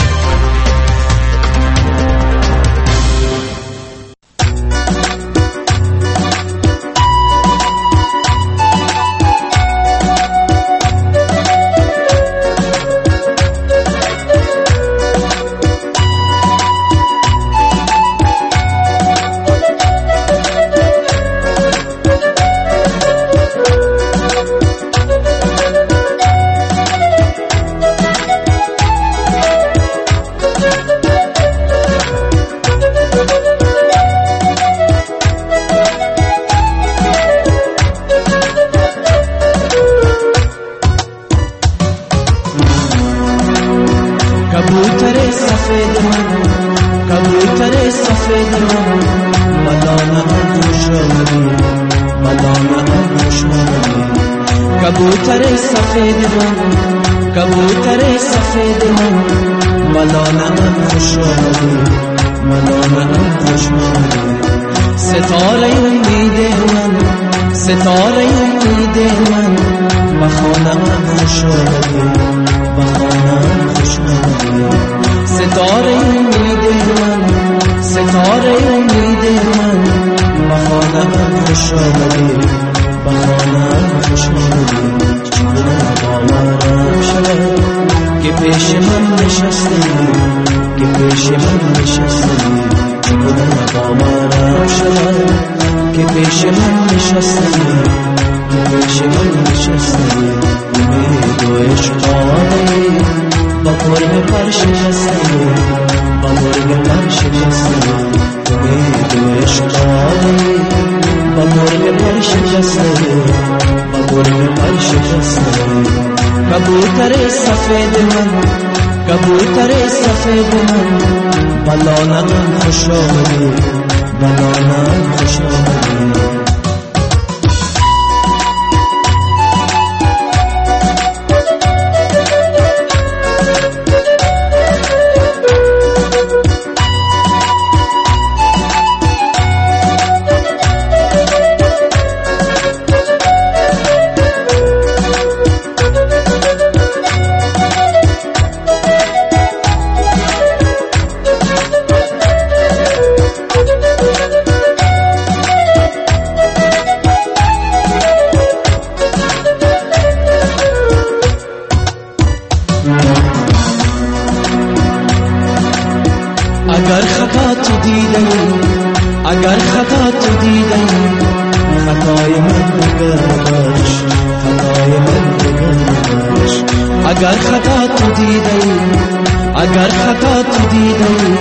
اگر خطا تو دیدی، اگر خطا تو دیدی، خطای من ببخش، خطای من ببخش. اگر خطا تو دیدی، اگر خطا تو دیدی،